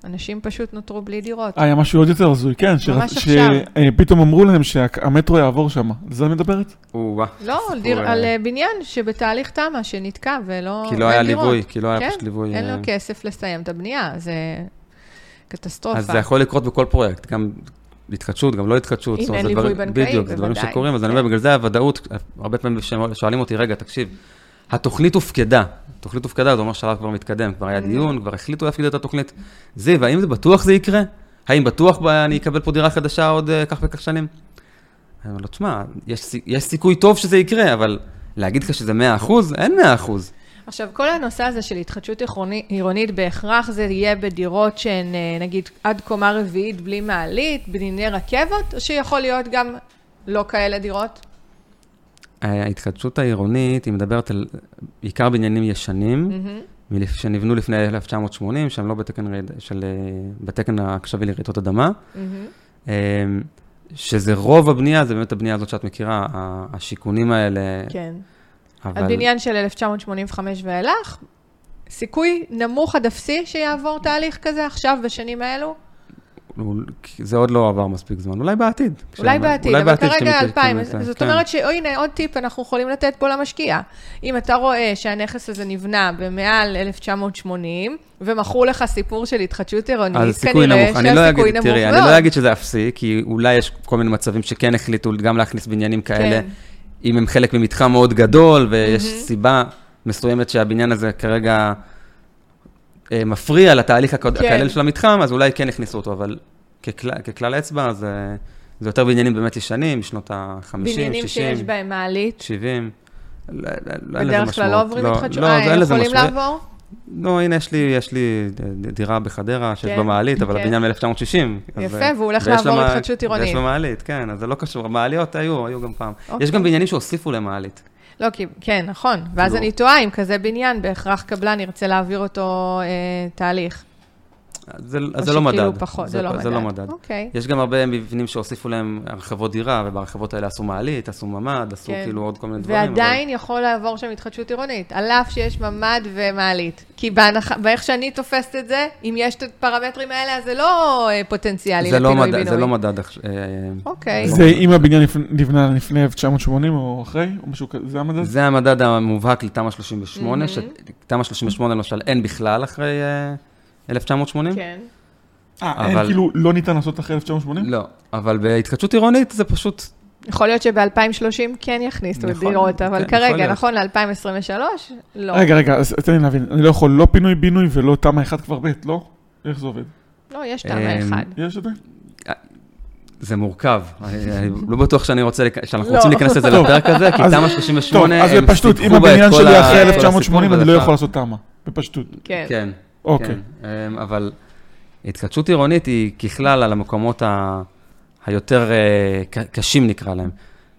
אנשים פשוט נותרו בלי דירות. היה משהו עוד יותר הזוי, כן, ממש עכשיו. שפתאום אמרו להם שהמטרו יעבור שם. על זה מדברת? לא, על בניין שבתהליך תמה, שנתקע ולא... כי לא היה ליווי, כי לא היה פשוט ליווי. אין לו כסף לסיים את הבנייה, זה קטסטרופה. אז זה יכול לקרות בכל פרויקט, גם התחדשות, גם לא התחדשות. אם אין ליווי בנקאי, בדיוק, זה דברים שקורים, אז אני אומר, בגלל זה הוודאות, הרבה פעמים שואלים אותי, רגע, תקשיב, התוכנית הופקדה, התוכנית הופקדה, זה אומר שלב כבר מתקדם, כבר היה דיון, כבר החליטו להפקיד את התוכנית. זיו, האם זה בטוח זה יקרה? האם בטוח אני אקבל פה דירה חדשה עוד כך וכך שנים? אני אומר לו, תשמע, יש סיכוי טוב שזה יקרה, אבל להגיד לך שזה מאה אחוז? אין מאה אחוז. עכשיו, כל הנושא הזה של התחדשות עירונית, בהכרח זה יהיה בדירות שהן, נגיד, עד קומה רביעית בלי מעלית, בנייני רכבת, או שיכול להיות גם לא כאלה דירות? ההתחדשות העירונית, היא מדברת על עיקר בניינים ישנים, שנבנו לפני אלף תשע מאות שמונים, שהם לא בתקן הקשבי לרעידות אדמה, שזה רוב הבנייה, זה באמת הבנייה הזאת שאת מכירה, השיכונים האלה. כן. על בניין של אלף תשע מאות שמונים וחמש ואילך, סיכוי נמוך עד אפסי שיעבור תהליך כזה עכשיו בשנים האלו? זה עוד לא עבר מספיק זמן, אולי בעתיד. אולי בעתיד, אבל כרגע אלפיים. זאת אומרת שהנה עוד טיפ אנחנו יכולים לתת פה למשקיע. אם אתה רואה שהנכס הזה נבנה במעל אלף תשע מאות שמונים, ומכרו לך סיפור של התחדשות עירונית, כנראה שהסיכוי נמוך מאוד. אני לא אגיד שזה אפסי, כי אולי יש כל מיני מצבים שכן החליטו גם להכניס בניינים כאלה, אם הם חלק ממתחם מאוד גדול, ויש סיבה מסוימת שהבניין הזה כרגע מפריע לתהליך הכלל של המתחם, אז אולי כן הכניסו אותו, אבל ככלל אצבע, זה יותר בעניינים באמת ישנים, בשנות ה-חמישים, שישים. בניינים שיש בהם מעלית. שבעים. בדרך כלל לא עוברים התחדשות? אה, יכולים לעבור? לא, הנה, יש לי דירה בחדרה שיש בה מעלית, אבל הבניין מ-אלף תשע מאות שישים. יפה, והוא הולך לעבור התחדשות עירונית. ויש לו מעלית, כן, אז זה לא קשור. המעליות היו, היו גם פעם. יש גם בניינים שהוסיפו למעלית. לא, כן, נכון. ואז אני טועה, אם כזה בניין, בהכרח קבלן ירצה להעביר אותו תהליך. אז זה לא מדד. זה לא מדד. יש גם הרבה מבנים שהוסיפו להם הרחבות דירה, ובהרחבות האלה עשו מעלית, עשו ממד, עשו כאילו עוד כל מיני דברים. ועדיין יכול לעבור שם התחדשות עירונית, על אף שיש ממד ומעלית. כי באיך שאני תופסת את זה, אם יש את הפרמטרים האלה, אז זה לא פוטנציאלי לפינוי-בינוי. זה לא מדד. אוקיי. זה אם הבניין נבנה לפני אלף תשע מאות שמונים או אחרי, או משהו כזה, זה המדד? זה המדד המובהק לתמ"א שלושים ושמונה, שתמ"א שלושים ושמונה למשל אין בכלל אחרי אלף תשע מאות שמונים? כן. אה, אין כאילו לא ניתן לעשות אחרי אלף תשע מאות שמונים? לא, אבל בהתחדשות עירונית זה פשוט... יכול להיות שב-אלפיים שלושים כן יכניסו את דירות, אבל כרגע, נכון, ל-אלפיים עשרים ושלוש, לא. רגע, רגע, אז תן לי להבין, אני לא יכול לא פינוי-בינוי ולא תמ"א אחד כבר בית, לא? איך זה עובד? לא, יש תמ"א אחד. יש את זה? זה מורכב, אני לא בטוח שאני רוצה, שאנחנו רוצים להיכנס לזה לפרק הזה, כי תמ"א שלושים ושמונה... טוב, אז בפשטות, אם הבניין שלי אחרי אלף תשע מאות שמונים, אני לא יכול לעשות תמ"א, בפשטות. כן. אוקיי. אבל התחדשות עירונית היא ככלל על המקומות היותר קשים נקרא להם.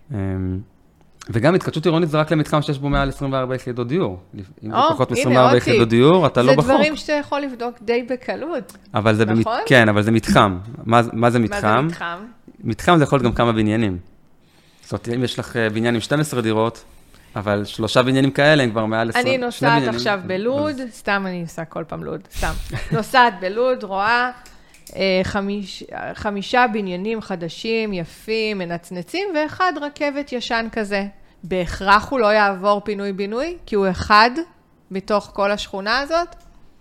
וגם התחדשות עירונית זה רק למתחם שיש בו מעל עשרים וארבע יחידות דיור. אם זה פחות מ-עשרים וארבע יחידות דיור, אתה לא בחוק. זה דברים שאתה יכול לבדוק די בקלות. נכון? כן, אבל זה מתחם. מה זה מתחם? מה זה מתחם? מתחם זה יכול להיות גם כמה בניינים. זאת אומרת, אם יש לך בניין עם שתים עשרה דירות, אבל שלושה בניינים כאלה הם כבר מעל עשרים. אני נוסעת עכשיו בלוד, סתם אני עושה כל פעם לוד, סתם. נוסעת בלוד, רואה חמישה בניינים חדשים, יפים, מנצנצים, ואחד רכבת ישן כזה. בהכרח הוא לא יעבור פינוי-בינוי, כי הוא אחד מתוך כל השכונה הזאת.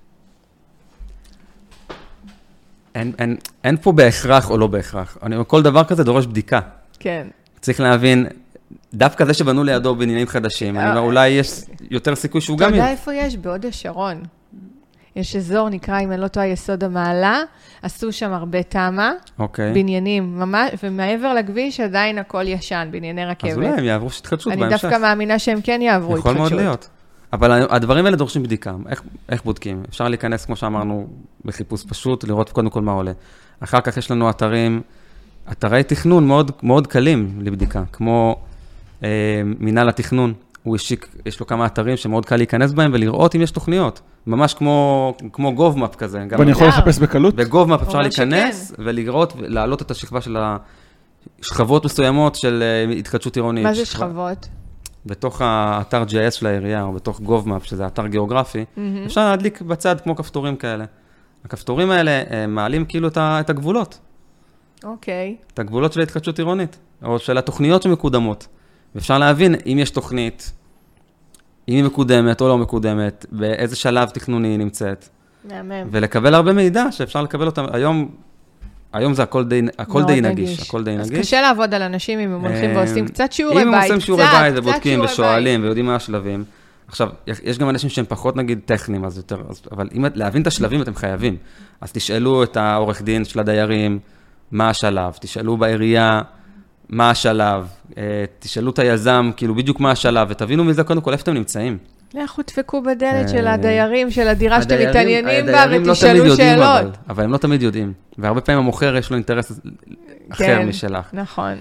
אין, אין, אין פה בהכרח או לא בהכרח. אני אומר, כל דבר כזה דורש בדיקה. כן. צריך להבין... דווקא זה שבנו לידו בניינים חדשים, אני אומר, אולי יש יותר סיכוי שהוא גם... אתה יודע איפה יש? בהוד השרון. יש אזור, נקרא, אם אני לא טועה, יסוד המעלה, עשו שם הרבה תמ"א, בניינים, ממש, ומעבר לכביש עדיין הכל ישן, בנייני רכבת. אז אולי הם יעברו התחדשות בהמשך. אני דווקא מאמינה שהם כן יעברו התחדשות. יכול מאוד להיות. אבל הדברים האלה דורשים בדיקה. איך, איך בודקים? אפשר להיכנס, כמו שאמרנו, בחיפוש פשוט, לראות קודם כל מה עולה. אחר כך יש לנו אתרים, אתרי תכנון מאוד, מאוד קלים לבדיקה, כמו מינהל התכנון, הוא השיק, יש לו כמה אתרים שמאוד קל להיכנס בהם ולראות אם יש תוכניות, ממש כמו, כמו גוב-מאפ כזה. ואני יכול לחפש בקלות? בגוב-מאפ אפשר להיכנס ולראות ולהעלות את השכבה של השכבות מסוימות של התחדשות עירונית. מה זה שכבות? בתוך האתר ג'י איי אס של העירייה, או בתוך גוב-מאפ, שזה אתר גיאוגרפי, אפשר להדליק בצד כמו כפתורים כאלה. הכפתורים האלה מעלים כאילו את הגבולות. אוקיי. את הגבולות של ההתחדשות עירונית, או של התוכניות שמקודמות. ואפשר להבין אם יש תוכנית, אם היא מקודמת או לא מקודמת, באיזה שלב תכנוני נמצאת. מהמם. ולקבל הרבה מידע שאפשר לקבל אותם. היום, היום זה הכל די, הכל די נגיש. הכל די אז נגיש. קשה לעבוד על אנשים אם הם הולכים ועושים קצת שיעורי בית. אם הם עושים שיעורי קצת, בית קצת ובודקים שיעורי ושואלים ויודעים מה השלבים. עכשיו, יש גם אנשים שהם פחות נגיד טכניים, אז יותר, אז, אבל אם להבין את השלבים אתם חייבים. אז תשאלו את העורך דין של הדיירים, מה השלב, תשאלו בעירייה מה השלב, תשאלו את היזם, כאילו בדיוק מה השלב, ותבינו מזה קודם כל איפה אתם נמצאים. לכו דפקו בדלת של הדיירים, של הדירה שאתם מתעניינים בה, הדיירים לא ותשאלו תמיד יודעים, שאלות. אבל, אבל הם לא תמיד יודעים. והרבה פעמים המוכר יש לו אינטרס אחר כן, משלך. נכון.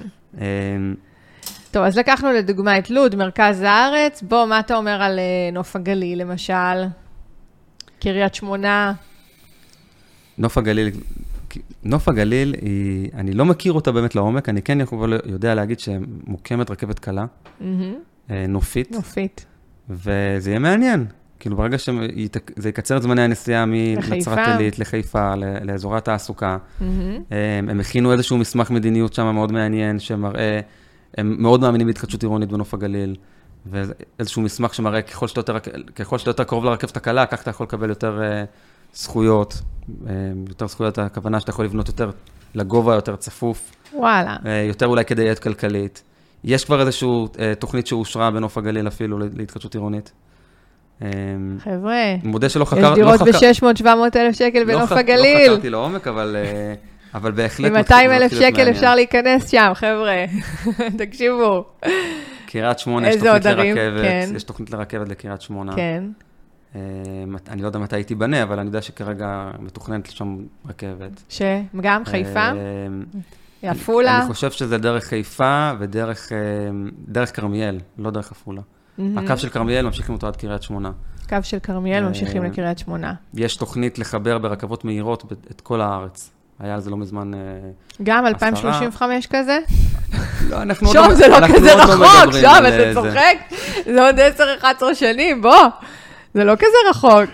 טוב, אז לקחנו לדוגמה את לוד, מרכז הארץ. בוא, מה אתה אומר על נוף הגליל, למשל? קריית שמונה? נוף הגליל, נוף הגליל, היא, אני לא מכיר אותה באמת לעומק, אני כן יכול, יודע להגיד שמוקמת רכבת קלה, נופית. נופית. וזה יהיה מעניין. כאילו ברגע שזה יקצר את זמני הנסיעה מנצרת עילית לחיפה, לאזורי התעסוקה. הם הכינו איזשהו מסמך מדיניות שם מאוד מעניין, שמראה, הם מאוד מאמינים בהתחדשות עירונית בנוף הגליל, ואיזשהו מסמך שמראה ככל שאתה יותר, ככל שאתה יותר קרוב לרכבת הקלה, כך אתה יכול לקבל יותר זכויות, יותר זכויות, הכוונה שאתה יכול לבנות יותר לגובה, יותר צפוף. וואלה. יותר אולי כדאיות כלכלית. יש כבר איזושהי תוכנית שאושרה בנוף הגליל אפילו להתחדשות עירונית. חבר'ה, מודע שלא חקר... יש דירות ב-שש מאות שבע מאות אלף שקל בנוף הגליל. לא חקרתי לעומק, אבל בהחלט... עם מאתיים אלף שקל אפשר להיכנס שם, חבר'ה. תקשיבו. קריית שמונה, יש תוכנית לרכבת, יש תוכנית לרכבת לקריית שמונה. כן. אני לא יודע מתי היא תיבנה, אבל אני יודע שכרגע מתוכננת שם רכבת. שגם חיפה? עפולה? אני חושב שזה דרך חיפה ודרך כרמיאל, לא דרך עפולה. הקו של כרמיאל ממשיכים אותו עד קריית שמונה. קו של כרמיאל ממשיכים לקריית שמונה. יש תוכנית לחבר ברכבות מהירות את כל הארץ. היה על זה לא מזמן... גם אלפיים שלושים וחמש כזה? לא, אנחנו עוד שום, זה לא כזה רחוק, שום, אתה צוחק. זה עוד עשר אחת עשרה שנים, בוא. זה לא כזה רחוק.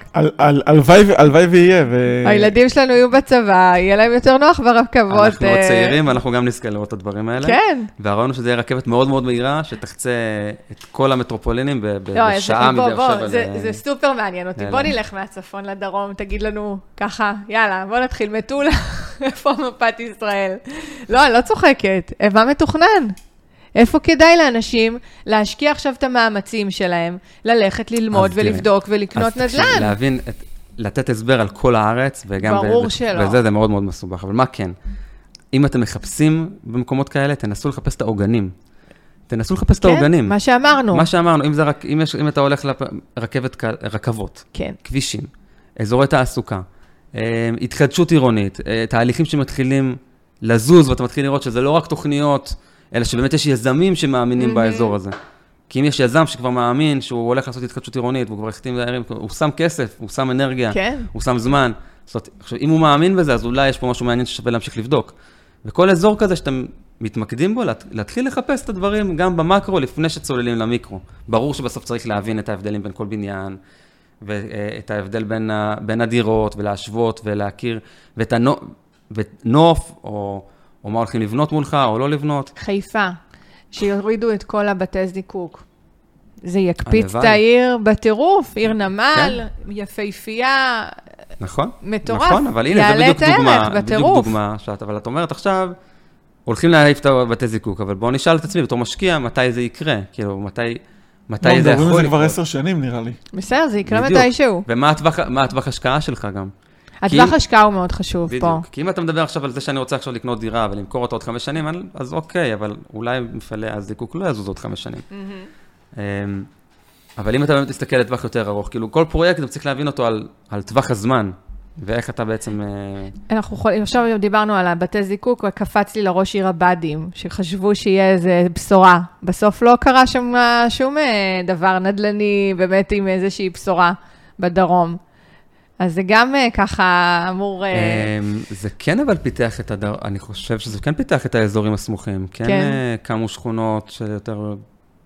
הלוואי ויהיה. הילדים שלנו יהיו בצבא, יהיה להם יותר נוח ברכבות. אנחנו עוד צעירים, ואנחנו גם נזכה לראות את הדברים האלה. כן. והרעיון הוא שזה יהיה רכבת מאוד מאוד מהירה, שתחצה את כל המטרופולינים בשעה מבאר שבע. זה סופר מעניין אותי. בוא נלך מהצפון לדרום, תגיד לנו ככה, יאללה, בוא נתחיל מטולה. איפה מפת ישראל? לא, אני לא צוחקת. איפה מתוכנן? איפה כדאי לאנשים להשקיע עכשיו את המאמצים שלהם, ללכת ללמוד ולבדוק ולקנות נדל"ן? אז להבין, לתת הסבר על כל הארץ, ברור שלא. וזה זה מאוד מאוד מסובך. אבל מה כן? אם אתם מחפשים במקומות כאלה, תנסו לחפש את העוגנים. תנסו לחפש את העוגנים. כן, מה שאמרנו. מה שאמרנו, אם, רק, אם, יש, אם אתה הולך לרכבת, רכבות, כן. כבישים, אזורי תעסוקה, התחדשות עירונית, תהליכים שמתחילים לזוז, ואתה מתחיל לראות שזה לא רק תוכניות, אלא שבאמת יש יזמים שמאמינים באזור הזה. כי אם יש יזם שכבר מאמין שהוא הולך לעשות התחדשות עירונית, והוא כבר החתים דיירים, הוא שם כסף, הוא שם אנרגיה, הוא שם זמן. זאת אומרת, עכשיו, אם הוא מאמין בזה, אז אולי יש פה משהו מעניין ששווה להמשיך לבדוק. וכל אזור כזה שאתם מתמקדים בו, להתחיל לחפש את הדברים גם במקרו, לפני שצוללים למיקרו. ברור שבסוף צריך להבין את ההבדלים בין כל בניין, ואת ההבדל בין, בין הדירות, ולהשוות, ולהכיר, ואת הנוף, או... או מה הולכים לבנות מולך, או לא לבנות. חיפה, שיורידו את כל הבתי זיקוק. זה יקפיץ את העיר בטירוף, עיר נמל, יפהפייה, נכון, מטורף. נכון, אבל הנה, זה בדיוק דוגמה, בדיוק דוגמה, שאת, אבל את אומרת עכשיו, הולכים להעיף את הבתי זיקוק, אבל בואו נשאל את עצמי, בתור משקיע, מתי זה יקרה? כאילו, מתי, מתי זה יכול לקרות? זה כבר עשר שנים, נראה לי. בסדר, זה יקרה מתישהו. ומה הטווח השקעה שלך גם? הטווח השקעה הוא מאוד חשוב בדיוק. פה. כי אם אתה מדבר עכשיו על זה שאני רוצה עכשיו לקנות דירה ולמכור אותה עוד חמש שנים, אז אוקיי, אבל אולי מפעלי הזיקוק לא יזוז עוד חמש שנים. Mm-hmm. אבל אם אתה באמת תסתכל לטווח יותר ארוך, כאילו כל פרויקט, אתה צריך להבין אותו על, על טווח הזמן, ואיך אתה בעצם... אנחנו יכולים, עכשיו דיברנו על הבתי זיקוק, וקפץ לי לראש עיר הבדים, שחשבו שיהיה איזה בשורה. בסוף לא קרה שם שום דבר נדלני, באמת עם איזושהי בשורה בדרום. אז זה גם ככה אמור... זה כן אבל פיתח את הדר... אני חושב שזה כן פיתח את האזורים הסמוכים. כן קמו שכונות של יותר...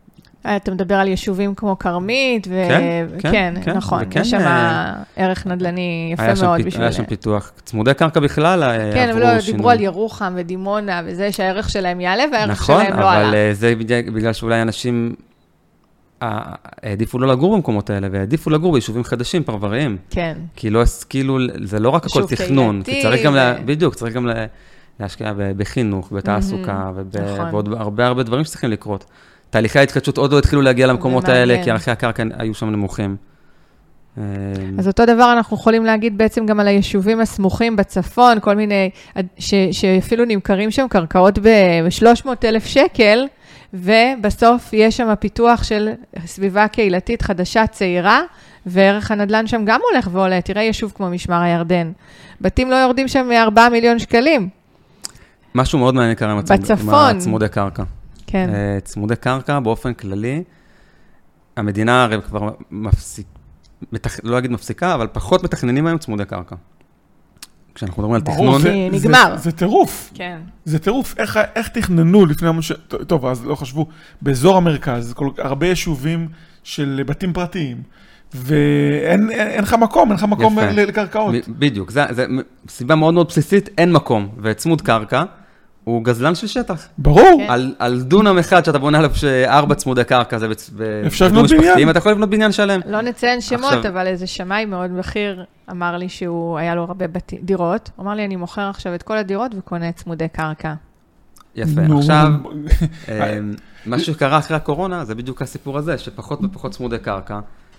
אתה מדבר על יישובים כמו קרמית, וכן, נכון, יש שם ערך נדל"ני יפה מאוד בשביל... היה שם פיתוח, צמודי קרקע בכלל עברו שינוי. כן, אבל לא, דיברו על ירוחם ודימונה, וזה שהערך שלהם יעלה, והערך שלהם לא עלה. נכון, אבל זה בגלל שאולי אנשים העדיפו לא לגור במקומות האלה, והעדיפו לגור ביישובים חדשים, פרבריים. כן. כי לא, כאילו, זה לא רק הכל תכנון, כי צריך גם, בדיוק, צריך גם להשקיע בחינוך, בתעסוקה, ובעוד הרבה הרבה דברים שצריכים לקרות. תהליכי ההתחדשות עוד לא התחילו להגיע למקומות האלה, כי ערכי הקרקע היו שם נמוכים. אז אותו דבר אנחנו יכולים להגיד בעצם גם על היישובים הסמוכים בצפון, כל מיני, שאפילו נמכרים שם קרקעות ב-שלוש מאות אלף שקל, ובסוף יש שם פיתוח של סביבה קהילתית חדשה צעירה, וערך הנדל"ן שם גם הולך ועולה. תראה יישוב כמו משמר הירדן. בתים לא יורדים שם מ-ארבעה מיליון שקלים. משהו מאוד מעניין קרה עם הצמודי קרקע. כן. צמודי קרקע באופן כללי, המדינה הרי כבר מפסיק, לא אגיד מפסיקה, אבל פחות מתכננים היום צמודי קרקע. כשאנחנו מדברים על תכנון... נגמר. זה טירוף. כן. זה טירוף. איך תכננו לפני... טוב, אז לא חשבו. באזור המרכז, הרבה יישובים של בתים פרטיים, ואין לך מקום, אין לך מקום לקרקעות. בדיוק. זו סיבה מאוד מאוד בסיסית, אין מקום. וצמוד קרקע הוא גזלן של שטח. ברור. על דונם אחד שאתה בונה עליו שארבע צמודי קרקע, זה אפשר לבנות בניין. אתה יכול לבנות בניין שלם. לא נציין שמות, אבל איזה שמאי מאוד בכיר אמר לי שהוא היה לו הרבה דירות. הוא אמר לי, אני מוכר עכשיו את כל הדירות וקונה צמודי קרקע. יפה. עכשיו, מה שקרה אחרי הקורונה, זה בדיוק הסיפור הזה, שפחות ופחות צמודי קרקע.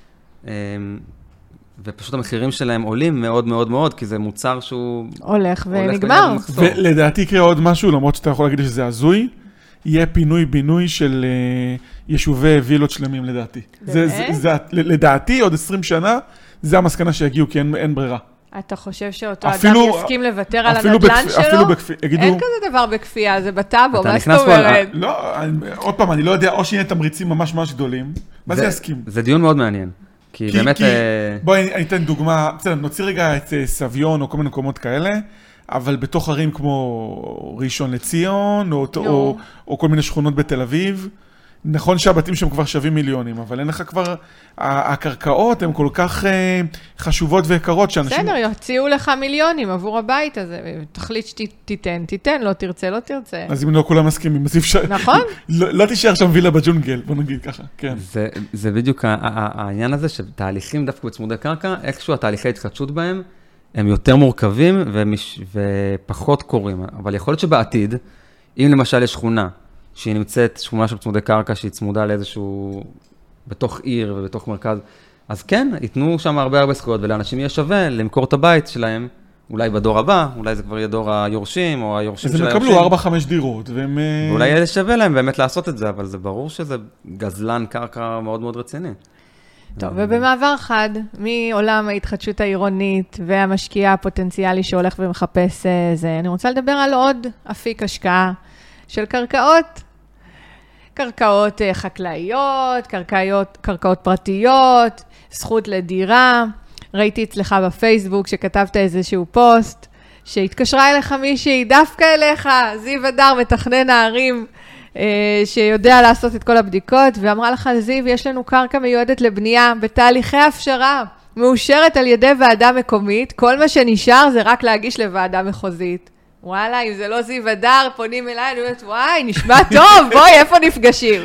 ופשוט המחירים שלהם עולים מאוד מאוד מאוד, כי זה מוצר שהוא... הולך ונגמר. ולדעתי יקרה עוד משהו, למרות שאתה יכול להגיד שזה הזוי, יהיה פינוי-בינוי של יישובי וילות שלמים לדעתי. לדעתי, עוד עשרים שנה, זה המסקנה שיגיעו, כי אין ברירה. אתה חושב שאותו אדם יסכים לוותר על הנדל"ן שלו? אפילו בכפייה. אין כזה דבר בכפייה, זה בטאבו, מה זאת אומרת? לא, עוד פעם, אני לא יודע, או שיהיה תמריצים ממש ממש גדולים, מה זה יסכים? זה דיון מאוד מעניין. כי באמת... בואי, אני אתן דוגמה, בסדר, נוציא רגע את סביון או כל מיני מקומות כאלה, אבל בתוך ערים כמו ראשון לציון, או כל מיני שכונות בתל אביב, נכון שהבתים שם כבר שווים מיליונים, אבל אין לך כבר, הקרקעות הן כל כך חשובות ויקרות שאנשים... בסדר, יוציאו לך מיליונים עבור הבית הזה, תחליט שתיתן, תיתן, לא תרצה, לא תרצה. אז אם לא כולם מסכימים, אז אפשר... נכון? לא תישאר שם וילה בג'ונגל, בוא נגיד ככה, כן. זה בדיוק העניין הזה, שתהליכים דווקא בצמודי קרקע, איכשהו התהליכי התחדשות בהם, הם יותר מורכבים ופחות קורים, אבל יכול להיות שבעתיד, אם למשל יש שכונה, שהיא נמצאת שכונה של צמודי קרקע, שהיא צמודה לאיזשהו, בתוך עיר ובתוך מרכז, אז כן, ייתנו שם הרבה הרבה זכויות, ולאנשים יהיה שווה למכור את הבית שלהם, אולי בדור הבא, אולי זה כבר יהיה דור היורשים, או היורשים של היורשים. אז הם יקבלו ארבע חמש דירות, והם... ואולי יהיה שווה להם באמת לעשות את זה, אבל זה ברור שזה גזלן קרקע מאוד מאוד רציני. טוב, ובמעבר חד, מעולם ההתחדשות העירונית והמשקיע הפוטנציאלי שהולך ומחפש זה, אני רוצה לדבר על עוד אפיק השקעה של קרקעות, קרקעות חקלאיות, קרקעות, קרקעות פרטיות, זכות לדירה. ראיתי אצלך בפייסבוק שכתבת איזשהו פוסט, שהתקשרה אליך מישהי, דווקא אליך, זיו הדר, מתכנן הערים, שיודע לעשות את כל הבדיקות, ואמרה לך, זיו, יש לנו קרקע מיועדת לבנייה, בתהליכי הפשרה, מאושרת על ידי ועדה מקומית, כל מה שנשאר זה רק להגיש לוועדה מחוזית. וואלה, אם זה לא זיו הדר, פונים אליי, אני אומרת, וואי, נשמע טוב, בואי, איפה נפגשים?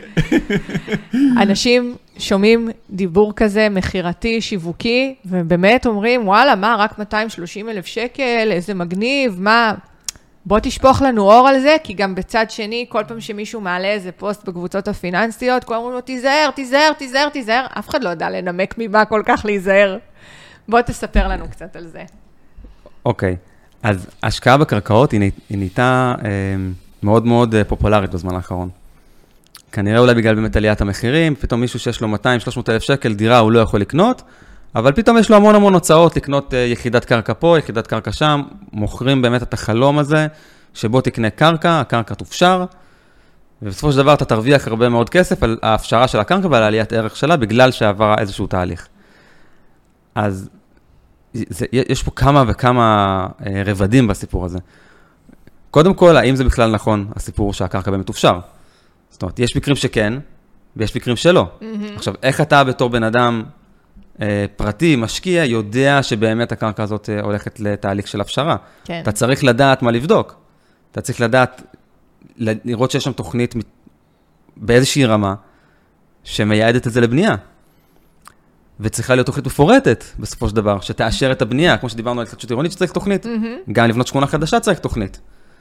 אנשים שומעים דיבור כזה, מחירתי, שיווקי, ובאמת אומרים, וואלה, מה, רק מאתיים ושלושים אלף שקל, איזה מגניב, מה? בוא תשפוך לנו אור על זה, כי גם בצד שני, כל פעם שמישהו מעלה איזה פוסט בקבוצות הפיננסיות, כולם אומרים לו, תיזהר, תיזהר, תיזהר, תיזהר, אף אחד לא יודע לנמק ממה כל כך להיזהר. בוא תספר לנו קצת על זה. אוקיי. אז השקעה בקרקעות היא נהייתה אה, מאוד מאוד פופולרית בזמן האחרון. כנראה אולי בגלל באמת עליית המחירים, פתאום מישהו שיש לו מאתיים שלוש מאות אלף שקל דירה הוא לא יכול לקנות, אבל פתאום יש לו המון המון הוצאות לקנות אה, יחידת קרקע פה, יחידת קרקע שם, מוכרים באמת את החלום הזה, שבו תקנה קרקע, הקרקע תופשר, ובסופו של דבר אתה תרוויח הרבה מאוד כסף על ההפשרה של הקרקע ועל העליית ערך שלה, בגלל שעבר איזשהו תהליך. אז זה, יש פה כמה וכמה אה, רבדים בסיפור הזה. קודם כל, האם זה בכלל נכון, הסיפור שהקרקע באמת תופשר? זאת אומרת, יש מקרים שכן, ויש מקרים שלא. עכשיו, איך אתה בתור בן אדם אה, פרטי, משקיע, יודע שבאמת הקרקע הזאת אה, הולכת לתהליך של הפשרה? כן. אתה צריך לדעת מה לבדוק. אתה צריך לדעת, לראות שיש שם תוכנית באיזושהי רמה, שמייעדת את זה לבנייה. וצריכה להיות תוכנית מפורטת, בסופו של דבר, שתאשר את הבנייה, כמו שדיברנו על התחדשות עירונית, שצריך תוכנית. Mm-hmm. גם לבנות שכונה חדשה צריך תוכנית.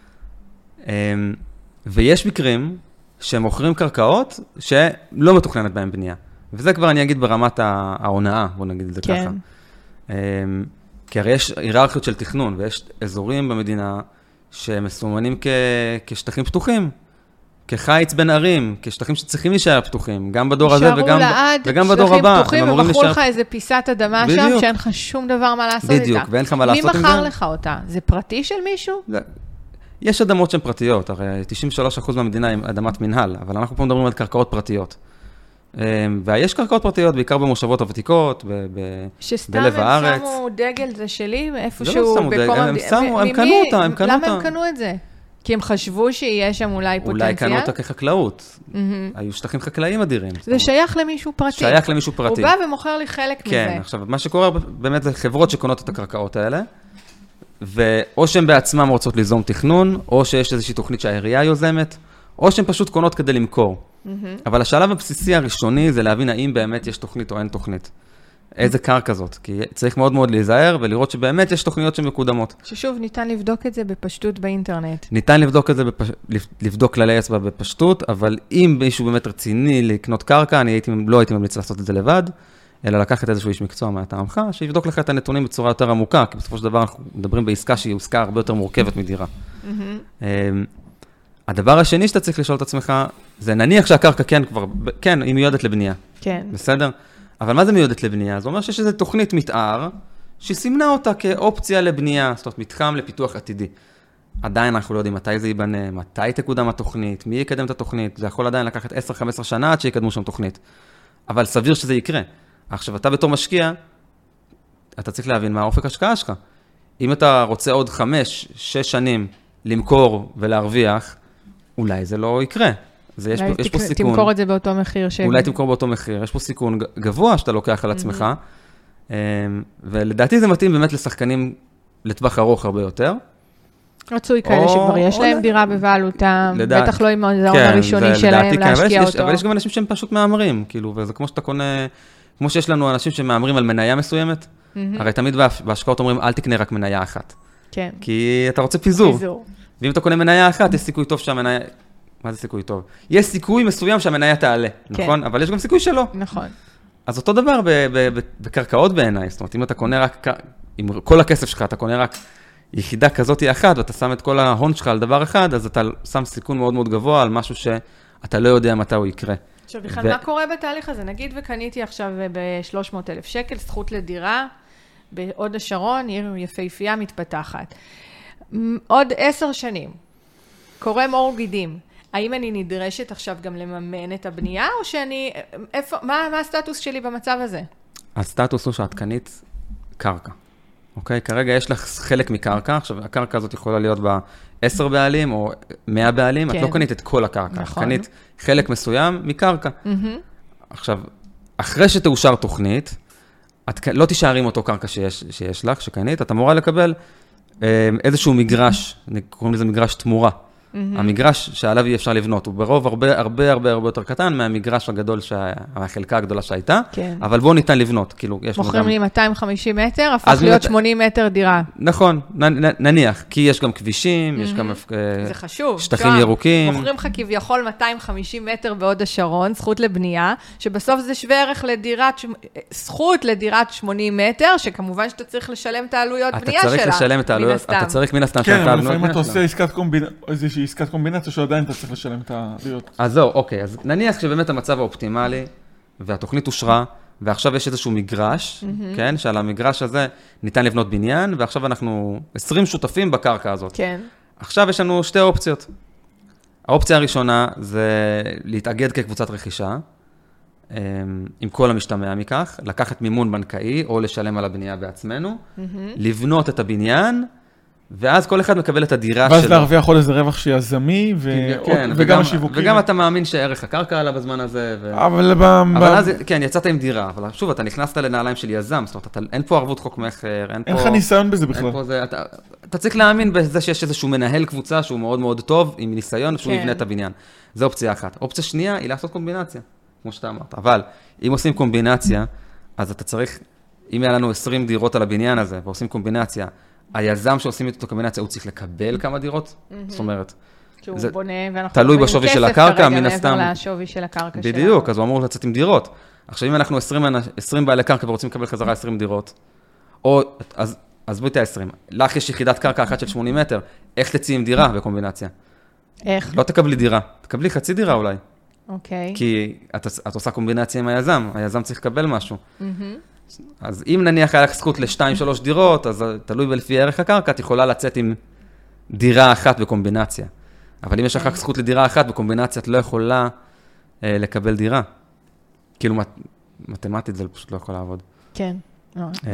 ויש מקרים שמוכרים קרקעות שלא מתוכננת בהם בנייה. וזה כבר אני אגיד ברמת ההונאה, בוא נגיד את זה כן. ככה. כי הרי יש היררכיות של תכנון, ויש אזורים במדינה שמסומנים כ... כשטחים פתוחים. כחיץ בין ערים, כשטחים שצריכים להישאר פתוחים, גם בדור הזה וגם, וגם בדור הבא. שטחים פתוחים ומכרו לך איזה פיסת אדמה שם, שאין לך שום דבר מה לעשות איתה. בדיוק, ואין לך מה לעשות עם זה. מי מכר לך אותה? זה פרטי של מישהו? יש אדמות שהן פרטיות, הרי תשעים ושלושה אחוז מהמדינה היא אדמת מנהל, אבל אנחנו פה מדברים על קרקעות פרטיות. ויש קרקעות פרטיות, בעיקר במושבות הוותיקות, בלב הארץ. שסתם הם שמו דגל זה שלי, איפשהו בקום המדינה. הם קנו אותה, הם קנו אותה. למה הם קנו את זה? כי הם חשבו שיהיה שם אולי פוטנציאל? אולי קנו אותה כחקלאות. היו שטחים חקלאיים אדירים. זה שייך למישהו פרטי. שייך למישהו פרטי. הוא בא ומוכר לי חלק מזה. כן, עכשיו, מה שקורה באמת זה חברות שקונות את הקרקעות האלה, ואו שהן בעצמם רוצות ליזום תכנון, או שיש איזושהי תוכנית שהעירייה יוזמת, או שהן פשוט קונות כדי למכור. אבל השלב הבסיסי הראשוני זה להבין האם באמת יש תוכנית או אין תוכנית. איזה קרקע זאת, כי צריך מאוד מאוד להיזהר ולראות שבאמת יש תוכניות שמקודמות. ששוב, ניתן לבדוק את זה בפשטות באינטרנט. ניתן לבדוק את זה, בפש... לבדוק כללי אצבע בפשטות, אבל אם מישהו באמת רציני לקנות קרקע, אני הייתי, לא הייתי ממליץ לעשות את זה לבד, אלא לקחת איזשהו איש מקצוע מהטעמך, שיבדוק לך את הנתונים בצורה יותר עמוקה, כי בסופו של דבר אנחנו מדברים בעסקה שהיא עסקה הרבה יותר מורכבת מדירה. הדבר השני שאתה צריך לשאול את עצמך, זה נניח שהקרקע כן כבר, כן, היא מיועדת לבנייה. כן. בסדר? אבל מה זה מיועדת לבנייה? זה אומר שיש איזו תוכנית מתאר, שסימנה אותה כאופציה לבנייה, זאת אומרת, מתחם לפיתוח עתידי. עדיין אנחנו לא יודעים מתי זה ייבנה, מתי תקודם התוכנית, מי יקדם את התוכנית, זה יכול עדיין לקחת עשר חמש עשרה שנה עד שיקדמו שם תוכנית. אבל סביר שזה יקרה. עכשיו, אתה בתור משקיע, אתה צריך להבין מה האופק השקעה שלך. אם אתה רוצה עוד חמש, שש שנים למכור ולהרוויח, אולי זה לא יקרה. זה יש, יש פה סיכון. תמכור את זה באותו מחיר. ש... אולי תמכור באותו מחיר. יש פה סיכון גבוה שאתה לוקח על עצמך. ולדעתי זה מתאים באמת לשחקנים לטווח ארוך הרבה יותר. רצוי כאלה שכבר יש להם דירה בבעלותם, בטח לא עם הזהון הראשוני שלהם להשקיע אותו. אבל יש גם אנשים שהם פשוט מאמרים, כאילו, וזה כמו שאתה קונה, כמו שיש לנו אנשים שמאמרים על מניה מסוימת, הרי תמיד בהשקעות אומרים, אל תקנה רק מניה אחת. כן. כי אתה רוצה פיזור. ואם אתה קונה מניה אחת, יש סיכוי טוב שהמניה... מה זה סיכוי טוב? יש סיכוי מסוים שהמניה תעלה, נכון? אבל יש גם סיכוי שלא. נכון. אז אותו דבר בקרקעות בעיניי, זאת אומרת, אם אתה קונה רק, עם כל הכסף שלך, אתה קונה רק יחידה כזאת אחת, ואתה שם את כל ההון שלך על דבר אחד, אז אתה שם סיכון מאוד מאוד גבוה על משהו שאתה לא יודע מתי הוא יקרה. עכשיו, בכלל, מה קורה בתהליך הזה? נגיד וקניתי עכשיו ב-שלוש מאות אלף שקל, זכות לדירה, בעוד השרון, עיר יפהפייה מתפתחת. עוד עשר שנים, קורה מור גידים. האם אני נדרשת עכשיו גם לממן את הבנייה, או שאני, איפה, מה, מה הסטטוס שלי במצב הזה? הסטטוס הוא שאת קנית קרקע. אוקיי? כרגע יש לך חלק מקרקע, עכשיו הקרקע הזאת יכולה להיות בה עשר בעלים או מאה בעלים, כן. את לא קנית את כל הקרקע, נכון. קנית חלק מסוים מקרקע. Mm-hmm. עכשיו, אחרי שתאושר תוכנית, את לא תישארי עם אותו קרקע שיש, שיש לך, שקנית, את אמורה לקבל אה, איזשהו מגרש, קוראים לזה מגרש תמורה. המגרש שעליו אי אפשר לבנות, הוא ברוב הרבה, הרבה, הרבה, הרבה יותר קטן מהמגרש הגדול, מהחלקה הגדולה שהייתה, אבל בו ניתן לבנות, כאילו, יש מוכרים לי מאתיים וחמישים מטר, הפך להיות שמונים מטר דירה. נכון, נניח, כי יש גם כבישים, יש גם שטחים ירוקים. מוכרים לך כביכול מאתיים וחמישים מטר בעוד השרון, זכות לבנייה, שבסוף זה שווה ערך לדירת, זכות לדירת שמונים מטר, שכמובן שאתה צריך לשלם את העלויות בנייה שלה. אתה צריך לשלם את העלויות, אתה צריך מן הסתם כן, אבל לפעמים אתה עושה עסקת קומבינה, איזושהי עסקת קומבינציה שעדיין אתה צריך לשלם את העלויות. אז זהו, אוקיי, אז נניח שבאמת המצב האופטימלי, והתוכנית אושרה, ועכשיו יש איזשהו מגרש, כן, שעל המגרש הזה ניתן לבנות בניין, ועכשיו אנחנו עשרים שותפים בקרקע הזאת. כן. עכשיו יש לנו שתי אופציות. האופציה הראשונה זה להתאגד כקבוצת רכישה, עם כל המשתמע מכך, לקחת מימון בנקאי, או לשלם על הבנייה בעצמנו, לבנות את הבניין, ואז כל אחד מקבל את הדירה ואז שלו. ואז להרוויח עוד איזה רווח שיזמי, ו... כן, וגם וגם, השיווקים. וגם אתה מאמין שערך הקרקע עלה בזמן הזה. ו... אבל, ב... אבל ב... אז, כן, יצאת עם דירה, אבל שוב, אתה נכנסת לנעליים של יזם, זאת אומרת, אתה, אין פה ערבות חוק מחר, אין פה... אין לך ניסיון בזה בכלל. פה זה, אתה, אתה צריך להאמין בזה שיש איזשהו מנהל קבוצה שהוא מאוד מאוד טוב, עם ניסיון, שהוא כן. יבנה את הבניין. זו אופציה אחת. אופציה שנייה היא לעשות קומבינציה, כמו שאתה אמרת. אבל אם עושים קומבינציה, אז אתה צריך, אם היה לנו עשרים דירות על הבניין הזה, ועושים קומבינציה, היזם שעושים את אותו קומבינציה, הוא צריך לקבל כמה דירות? זאת אומרת, שהוא זה בונה, ואנחנו תלוי בשווי של הקרקע, מן כרגע הסתם. מעבר לשווי של הקרקע שלנו. בדיוק, אז הוא אמור לצאת עם דירות. עכשיו, אם אנחנו עשרים בעלי קרקע ורוצים לקבל חזרה עשרים דירות, או, אז, אז בואי תהיה עשרים. לך יש יחידת קרקע אחת של שמונים מטר, איך תצאי עם דירה בקומבינציה? איך? לא תקבלי דירה, תקבלי חצי דירה אולי. אוקיי. כי את, את עושה קומבינציה עם היזם, היזם צריך לקבל משהו. אז אם נניח היה לך זכות לשתיים, שלוש דירות, אז תלוי לפי ערך הקרקע, את יכולה לצאת עם דירה אחת בקומבינציה. אבל אם יש לך זכות לדירה אחת בקומבינציה, את לא יכולה אה, לקבל דירה. כאילו, מת, מתמטית זה פשוט לא יכול לעבוד. כן. לא, אה,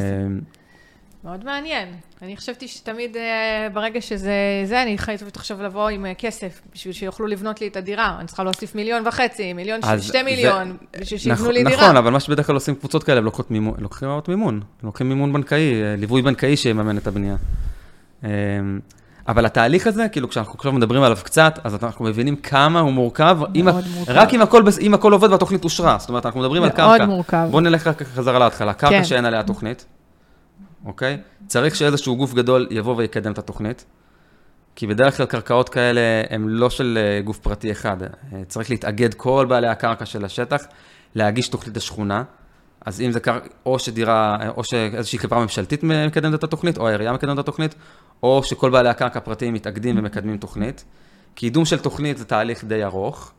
מאוד מעניין. אני חשבתי שתמיד אה, ברגע שזה זה, אני חייבת עכשיו לבוא עם אה, כסף, בשביל שיוכלו לבנות לי את הדירה. אני צריכה להוסיף מיליון וחצי, מיליון, ש... שתי מיליון, זה... בשביל שיבנו נכון, לי דירה. נכון, אבל מה שבדרך כלל עושים קבוצות כאלה, הם לוקחות מימון, לוקחים עוד מימון, לוקחים מימון בנקאי, ליווי בנקאי שיממן את הבנייה. אה, אבל התהליך הזה, כאילו כשאנחנו עכשיו מדברים עליו קצת, אז אנחנו מבינים כמה הוא מורכב, אם, מורכב. רק אם הכל, אם הכל עובד והתוכנית אושרה. זאת אומרת, אנחנו מדברים על קרקע. מאוד מורכב. בואו נלך רק חזרה להתחלה. קרקע כן. שאין עליה תוכנית, אוקיי? צריך שאיזשהו גוף גדול יבוא ויקדם את התוכנית, כי בדרך כלל קרקעות כאלה הם לא של גוף פרטי אחד. צריך להתאגד כל בעלי הקרקע של השטח, להגיש תוכנית לשכונה, אז אם זה קר... או שדירה, או שאיזושהי חברה ממשלתית מקדמת את התוכנית, או העירייה מקדמת את התוכנית, או שכל בעלי הקרקע הפרטיים מתאגדים ומקדמים תוכנית. קידום של תוכנית זה תהליך די ארוך.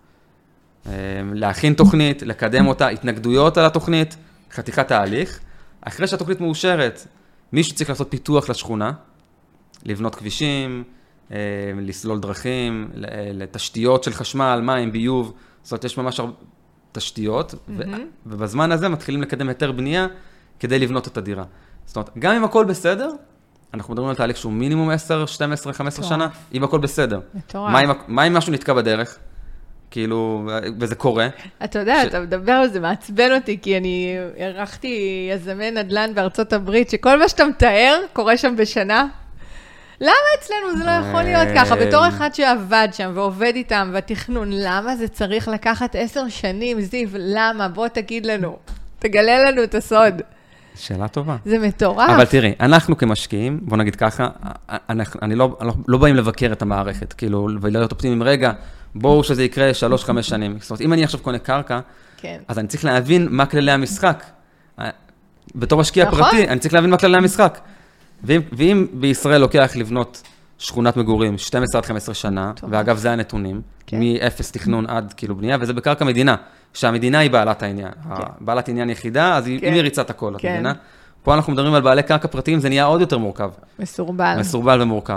להכין תוכנית, לקדם אותה, התנגדויות על התוכנית, חתיכת תהליך. אחרי שהתוכנית מאושרת, מישהו צריך לעשות פיתוח לשכונה, לבנות כבישים, לסלול דרכים, לתשתיות של חשמל, מים, ביוב. זאת אומרת, יש ממש הרבה תשתיות, ו... ובזמן הזה מתחילים לקדם היתר בנייה כדי לבנות את הדירה. זאת אומרת, גם אם הכל בסדר, אנחנו מדברים על תהליך שהוא מינימום עשר, שתים עשרה, חמש עשרה שנה, אם הכל בסדר. מה אם, מה אם משהו נתקע בדרך? כאילו, וזה קורה. אתה יודע, אתה מדבר על זה, מעצבן אותי, כי אני ערכתי יזמי נדל"ן בארצות הברית, שכל מה שאתה מתאר קורה שם בשנה. למה אצלנו זה לא יכול להיות ככה? בתור אחד שעבד שם ועובד איתם והתכנון, למה זה צריך לקחת עשר שנים, זיו? למה? בוא תגיד לנו, תגלה לנו את הסוד. שאלה טובה. זה מטורף. אבל תראי, אנחנו כמשקיעים, בוא נגיד ככה, אנחנו, אני לא, לא, לא באים לבקר את המערכת, כאילו, ולהיות אופטימיים, רגע, בואו שזה יקרה שלוש, חמש שנים. זאת אומרת, אם אני עכשיו קונה קרקע, כן. אז אני צריך להבין מה כללי המשחק. בתור משקיע נכון. פרטי, אני צריך להבין מה כללי המשחק. ואם, ואם בישראל לוקח לבנות שכונת מגורים שתים עשרה עד חמש עשרה שנה, טוב. ואגב זה הנתונים, כן. מאפס תכנון עד כאילו בנייה, וזה בקרקע מדינה, שהמדינה היא בעלת העניין. כן. בעלת עניין יחידה, אז כן. היא מריצה את הכל, כן. המדינה. פה אנחנו מדברים על בעלי קרקע פרטיים, זה נהיה עוד יותר מורכב. מסורבל. מסורבל ומורכב.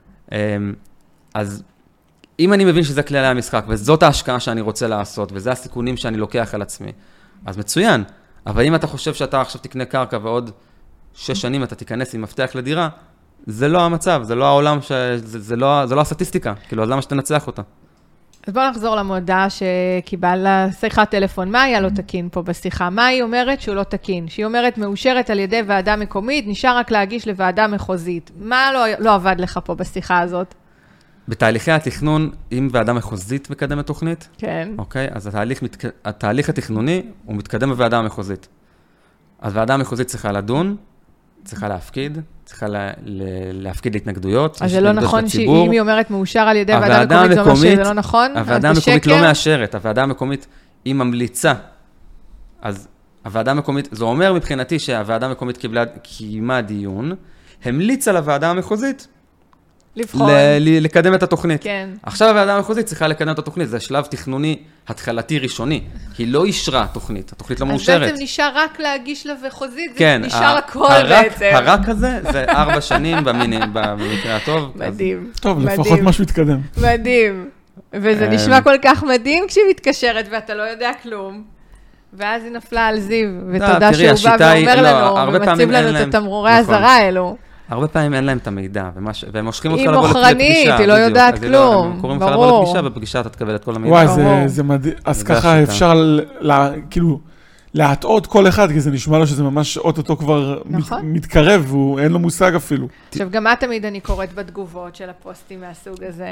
אז אם אני מבין שזה כללי המשחק, וזאת ההשקעה שאני רוצה לעשות, וזה הסיכונים שאני לוקח על עצמי, אז מצוין. אבל אם אתה חושב שאתה עכשיו תקנה קרקע ועוד שש שנים אתה תיכנס עם מפתח לדירה, זה לא המצב, זה לא העולם, ש... זה, זה, לא, זה לא הסטטיסטיקה, כאילו, אז למה שתנצח אותה? אז בואו נחזור למודעה שקיבל שיחת טלפון, מה היה לא תקין פה בשיחה? מה היא אומרת שהוא לא תקין? שהיא אומרת מאושרת על ידי ועדה מקומית, נשאר רק להגיש לוועדה מחוזית. מה לא, לא עבד לך פה בשיחה הזאת? בתהליכי התכנון, אם ועדה מחוזית מקדמת תוכנית, כן. אוקיי, אז התהליך, מתק... התהליך התכנוני הוא מתקדם בוועדה המחוזית. אז ועדה המחוזית צריכה לדון, צריכה להפקיד, צריכה לה, להפקיד להתנגדויות. אז זה לא נכון שאם היא אומרת מאושר על ידי ועדה מקומית, זה אומר שזה לא נכון? הוועדה המקומית לא מאשרת, הוועדה המקומית היא ממליצה. אז הוועדה המקומית, זה אומר מבחינתי שהוועדה המקומית קיבלה, קיימה דיון, המליצה לוועדה המחוזית, לבחון. ל- לקדם את התוכנית. כן. עכשיו הוועדה המחוזית צריכה לקדם את התוכנית, זה שלב תכנוני התחלתי ראשוני, היא לא אישרה תוכנית, התוכנית לא מאושרת. אז בעצם נשאר רק להגיש למחוזית, כן, זה נשאר הכל הרק, בעצם. הרק הזה זה ארבע שנים במיני, במקרה הטוב. מדהים. אז... טוב, מדהים. לפחות משהו התקדם. מדהים. וזה נשמע כל כך מדהים כשהיא מתקשרת ואתה לא יודע כלום. ואז היא נפלה על זיו, ותודה שהוא בא ואומר לנו, ומציב לנו את התמרורי הזרה האלו. הרבה פעמים אין להם את המידע, ומש... והם מושכים אותך היא לבוא לפגישה. מוכרנית, היא לא יודעת אז כלום, לא, הם קוראים לך לבוא לפגישה, ובפגישה אתה תקבל את כל המידע. וואי, זה, זה מדהים. אז ככה אפשר, לה, כאילו, להטעות כל אחד, כי זה נשמע לו שזה ממש אוטוטו כבר נכון. מת, מתקרב, והוא אין לו מושג אפילו. עכשיו, גם מה תמיד אני קוראת בתגובות של הפוסטים מהסוג הזה,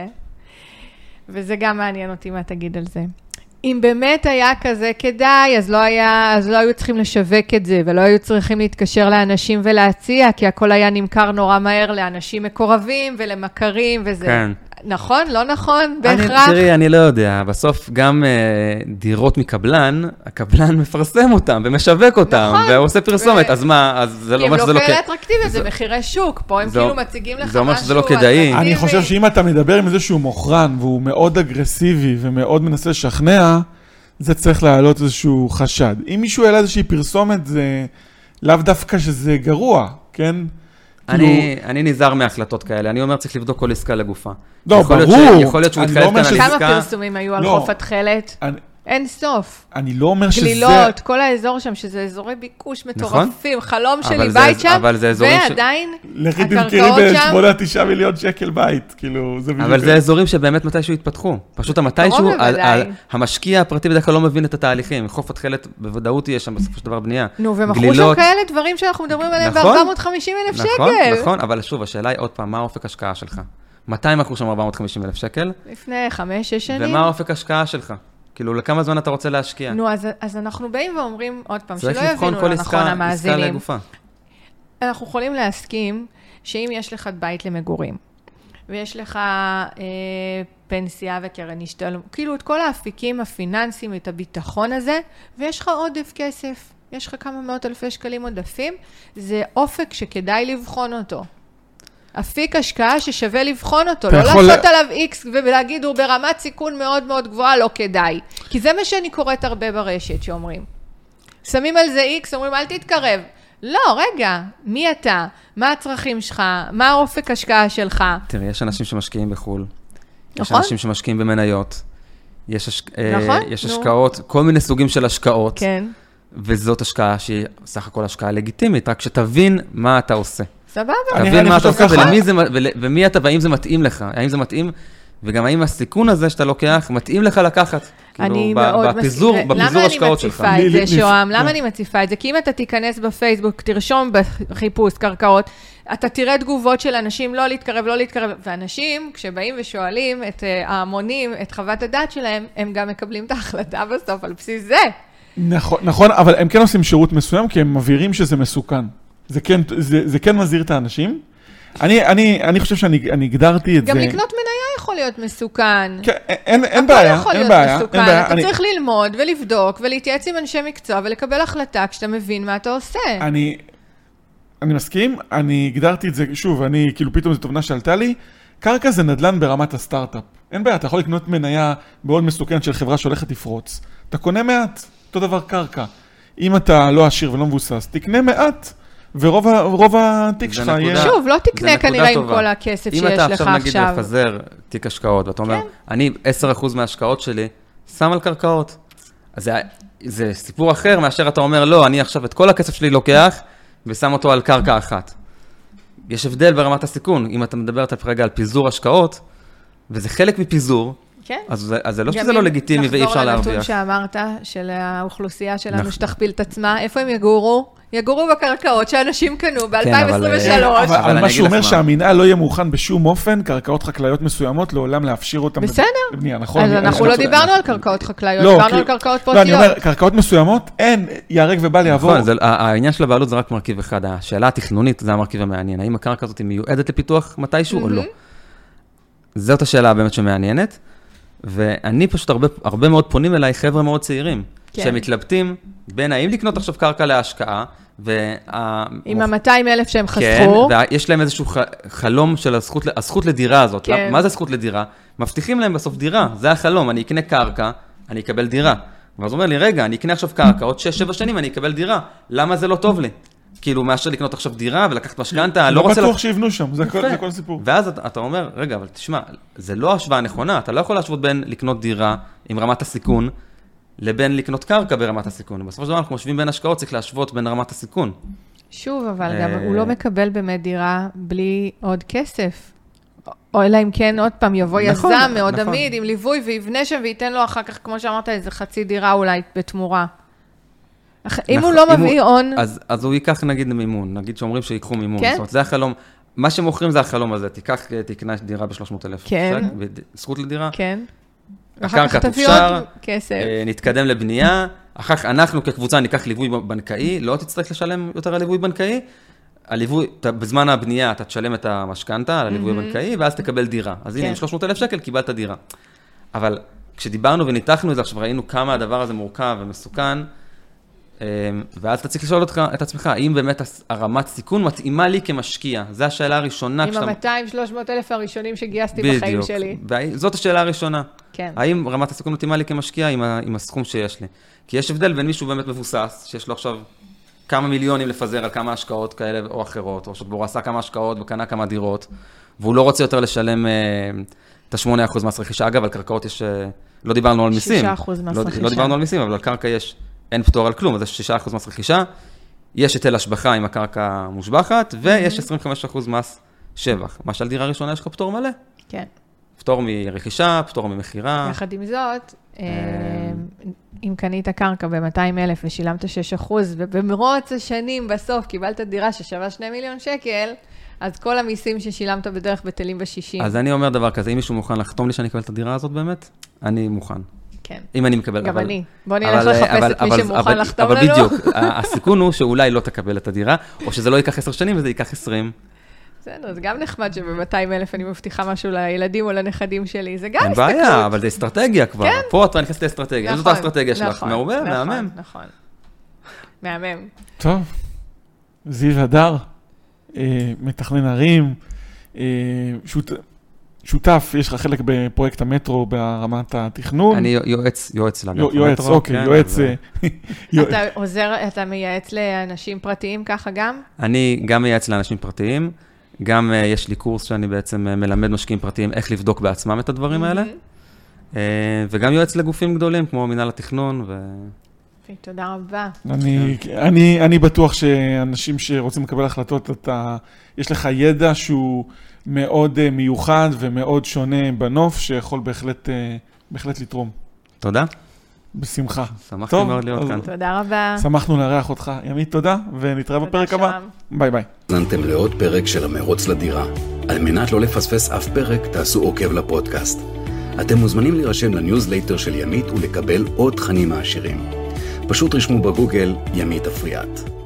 וזה גם מעניין אותי מה תגיד על זה. אם באמת היה כזה כדאי, אז לא היה, אז לא היו צריכים לשווק את זה, ולא היו צריכים להתקשר לאנשים ולהציע, כי הכל היה נמכר נורא מהר לאנשים מקורבים ולמכרים וזה. כן. נכון? לא נכון? בהכרח? תראי, אני לא יודע. בסוף גם uh, דירות מקבלן, הקבלן מפרסם אותם ומשווק אותם, נכון. והוא עושה פרסומת, ו... אז מה, אז זה לא אומר שזה לא כדאי. אם לא כאלה אטרקטיביות, זה מחירי שוק, פה הם כאילו מציגים לך משהו. זה אומר שזה לא כדאי. אני חושב שאם אתה מדבר עם איזשהו מוכרן, והוא מאוד אגרסיבי ומאוד מנסה לשכנע, זה צריך להעלות איזשהו חשד. אם מישהו העלה איזושהי פרסומת, זה לאו דווקא שזה גרוע, כן? אני, אני נזהר מהחלטות כאלה, אני אומר צריך לבדוק כל עסקה לגופה. לא, ברור. יכול להיות שהוא יתחייב כאן על עסקה. כמה פרסומים היו על חוף התכלת? אין סוף. אני לא אומר שזה... גלילות, כל האזור שם, שזה אזורי ביקוש מטורפים, חלום שלי בית שם, ועדיין לכי תמכרי ב-שמונה תשעה מיליון שקל בית, כאילו, זה בדיוק. אבל זה אזורים שבאמת מתישהו יתפתחו. פשוט המתישהו, המשקיע הפרטי בדרך כלל לא מבין את התהליכים. חוף התכלת בוודאות יהיה שם בסופו של דבר בנייה. נו, ומחרו שם כאלה דברים שאנחנו מדברים עליהם ב-ארבע מאות וחמישים אלף שקל. נכון, נכון, אבל שוב, השאלה היא עוד פעם, מה האופק השקעה שלך? מתי מכרו שם ארבע מאות וחמישים אלף שקל? לפני חמש, שש שנים. ומה האופק השקעה שלך? כאילו, לכמה זמן אתה רוצה להשקיע? נו, אז, אז אנחנו באים ואומרים עוד פעם, שלא יבינו לא נכון המאזינים. אנחנו יכולים להסכים שאם יש לך בית למגורים, ויש לך אה, פנסיה וקרן השתלמות, כאילו את כל האפיקים הפיננסיים, את הביטחון הזה, ויש לך עודף כסף, יש לך כמה מאות אלפי שקלים עודפים, זה אופק שכדאי לבחון אותו. אפיק השקעה ששווה לבחון אותו, לא לעשות עליו איקס ולהגיד הוא ברמת סיכון מאוד מאוד גבוהה, לא כדאי. כי זה מה שאני קוראת הרבה ברשת שאומרים. שמים על זה איקס, אומרים אל תתקרב. לא, רגע, מי אתה? מה הצרכים שלך? מה האופק השקעה שלך? תראי, יש אנשים שמשקיעים בחול. יש אנשים שמשקיעים במניות. יש השקעות, כל מיני סוגים של השקעות. כן. וזאת השקעה שהיא סך הכל השקעה לגיטימית, רק שתבין מה אתה עושה. סבבה. תבין מה אתה עושה, ומי אתה, והאם זה מתאים לך, האם זה מתאים, וגם האם הסיכון הזה שאתה לוקח, מתאים לך לקחת, כאילו, בפיזור השקעות שלך. למה אני מציפה את זה, שוהם? למה אני מציפה את זה? כי אם אתה תיכנס בפייסבוק, תרשום בחיפוש קרקעות, אתה תראה תגובות של אנשים לא להתקרב, לא להתקרב, ואנשים, כשבאים ושואלים את ההמונים, את חוות הדעת שלהם, הם גם מקבלים את ההחלטה בסוף על בסיס זה. נכון, נכון, אבל הם כן עושים שירות מסוים, כי הם מבהירים שזה מסוכן. זה כן, זה, זה כן מזהיר את האנשים. אני, אני, אני חושב שאני אני הגדרתי את גם זה. גם לקנות מניה יכול להיות מסוכן. כן, אין, אין בעיה, יכול אין להיות בעיה, מסוכן. אין בעיה. אתה אני... צריך ללמוד ולבדוק ולהתייעץ עם אנשי מקצוע ולקבל החלטה כשאתה מבין מה אתה עושה. אני, אני מסכים, אני הגדרתי את זה, שוב, אני, כאילו פתאום זו תובנה שעלתה לי, קרקע זה נדל"ן ברמת הסטארט-אפ. אין בעיה, אתה יכול לקנות מניה מאוד מסוכנת של חברה שהולכת לפרוץ. אתה קונה מעט, אותו דבר קרקע. אם אתה לא עשיר ולא מבוסס, תקנה מעט. ורוב התיק שלך יהיה... שוב, לא תקנה כנראה עם כל הכסף שיש לך עכשיו. אם אתה עכשיו נגיד לפזר תיק השקעות, ואתה אומר, אני עשרה אחוז מההשקעות שלי שם על קרקעות. אז זה סיפור אחר מאשר אתה אומר, לא, אני עכשיו את כל הכסף שלי לוקח, ושם אותו על קרקע אחת. יש הבדל ברמת הסיכון. אם אתה מדבר רגע על פיזור השקעות, וזה חלק מפיזור, אז זה לא שזה לא לגיטימי ואי אפשר להרוויח. נחזור לנתון שאמרת, של האוכלוסייה שלנו שתכפיל את עצמה, איפה הם יגורו? יגורו בקרקעות שאנשים קנו ב-אלפיים עשרים ושלוש. אבל מה שהוא אומר שהמינהל לא יהיה מוכן בשום אופן, קרקעות חקלאיות מסוימות, לעולם להפשיר אותם לבנייה, נכון? אז אנחנו לא דיברנו על קרקעות חקלאיות, דיברנו על קרקעות פרטיות. לא, אני אומר, קרקעות מסוימות, אין, יהרג ובל יעבור. העניין של הבעלות זה רק מרכיב אחד, השאלה התכנונית זה המרכיב המעניין, האם הקרקע הזאת מיועדת לפיתוח מתישהו או לא? זאת השאלה באמת שמעניינת, ואני פשוט הרבה, הרבה מאוד פונים אליי חבר'ה מאוד צעירים, שמתלבטים בין האם לקנות עכשיו קרקע להשקעה, עם ה-מאתיים אלף שהם חסכו. כן, ויש להם איזשהו חלום של הזכות, הזכות לדירה הזאת. מה זה זכות לדירה? מבטיחים להם בסוף דירה, זה החלום, אני אקנה קרקע, אני אקבל דירה. ואז הוא אומר לי, רגע, אני אקנה עכשיו קרקע, עוד שש שבע שנים אני אקבל דירה. למה זה לא טוב לי? כאילו, מאשר לקנות עכשיו דירה ולקחת משכנתה, לא בטוח שיבנו שם, זה כל סיפור. ואז אתה אומר, רגע, אבל תשמע, זה לא השוואה נכונה, אתה לא יכול להשוות בין לקנות דירה עם רמת הסיכון, לבין לקנות קרקע ברמת הסיכון. בסופו של דבר, אנחנו משווים בין השקעות, צריך להשוות בין רמת הסיכון. שוב, אבל גם הוא לא מקבל באמת דירה בלי עוד כסף. או אלא אם כן, עוד פעם, יבוא יזם מאוד עמיד עם ליווי ויבנה שם וייתן לו אחר כך, כמו שאמרת, איזה חצי דירה אולי בתמורה. אם הוא לא מביא הון... אז הוא ייקח נגיד מימון, נגיד שאומרים שיקחו מימון. זאת אומרת, זה החלום. מה שמוכרים זה החלום הזה, תיקח, תקנה דירה ב-שלוש מאות אלף. כן. זכות לדירה. כן. הקרקע תופשר, נתקדם לבנייה, אחר כך אנחנו כקבוצה ניקח ליווי בנקאי, לא תצטרך לשלם יותר על ליווי בנקאי, הליווי, בזמן הבנייה אתה תשלם את המשכנתה על הליווי הבנקאי, ואז תקבל דירה. אז הנה, עם שלוש מאות אלף שקל קיבלת דירה. אבל כשדיברנו וניתחנו את זה, עכשיו ראינו כמה הדבר הזה מורכב ומסוכן, ואז אתה צריך לשאול אותך, את עצמך, האם באמת הרמת סיכון מתאימה לי כמשקיע? זו השאלה הראשונה. עם ה-מאתיים שלוש מאות אלף הראשונים שגייסתי בחיים שלי. זאת השאלה הראשונה. כן. האם רמת הסיכון מתאימה לי כמשקיע עם, ה, עם הסכום שיש לי? כי יש הבדל בין מישהו באמת מבוסס, שיש לו עכשיו כמה מיליונים לפזר על כמה השקעות כאלה או אחרות, או שבו עשה כמה השקעות וקנה כמה דירות, והוא לא רוצה יותר לשלם אה, את ה-שמונה אחוז מס רכישה. אגב, על קרקעות יש, אה, לא דיברנו על מיסים. שישה אחוז מס לא, רכישה. לא דיברנו על מיסים, אבל על קרקע יש, אין פטור על כלום, אז יש שישה אחוז מס רכישה, יש היטל השבחה עם הקרקע מושבחת, ויש עשרים וחמישה אחוז מס שבח. מה שעל דירה ראשונה יש לך פטור מלא. כן. פטור מרכישה, פטור ממחירה. יחד עם זאת, אם קנית קרקע ב-מאתיים אלף ושילמת שש אחוז, ובמרוץ השנים בסוף קיבלת דירה ששווה שני מיליון שקל, אז כל המיסים ששילמת בדרך בטלים ב-שישים. אז אני אומר דבר כזה, אם מישהו מוכן לחתום לי שאני אקבל את הדירה הזאת באמת, אני מוכן. כן. אם אני מקבל. גם אני. בוא נלך לחפש את מי שמוכן לחתום לנו. אבל בדיוק, הסיכון הוא שאולי לא תקבל את הדירה, או שזה לא ייקח עשר שנים וזה ייקח עשרים. בסדר, זה גם נחמד שב-מאתיים אלף אני מבטיחה משהו לילדים או לנכדים שלי, זה גם הסתכלות. אין בעיה, אבל זה אסטרטגיה כבר. פה אתה נכנסת לאסטרטגיה, זאת האסטרטגיה שלך. מעובר, מהמם. נכון, מהמם. טוב, זיו הדר, מתכנן ערים, שותף, יש לך חלק בפרויקט המטרו ברמת התכנון. אני יועץ, יועץ לאגף המטרו. יועץ, אוקיי, יועץ. אתה עוזר, אתה מייעץ לאנשים פרטיים ככה גם? אני גם מייעץ לאנשים פרטיים, גם יש לי קורס שאני בעצם מלמד משקיעים פרטיים איך לבדוק בעצמם את הדברים האלה, וגם יועץ לגופים גדולים כמו מנהל התכנון. תודה רבה. אני בטוח שאנשים שרוצים לקבל החלטות, יש לך ידע שהוא מאוד מיוחד ומאוד שונה בנוף, שיכול בהחלט, בהחלט לתרום. תודה. בשמחה. שמחתי מאוד להיות כאן. תודה רבה. שמחנו לארח אותך. ימית, תודה, ונתראה בפרק הבא. ביי ביי. זנתם לעוד פרק של המרוץ לדירה. על מנת לא לפספס אף פרק, תעשו עוקב לפודקאסט. אתם מוזמנים להירשם לניוזלייטר של ימית ולקבל עוד תכנים מעשירים. פשוט רשמו בגוגל ימית אפריאט.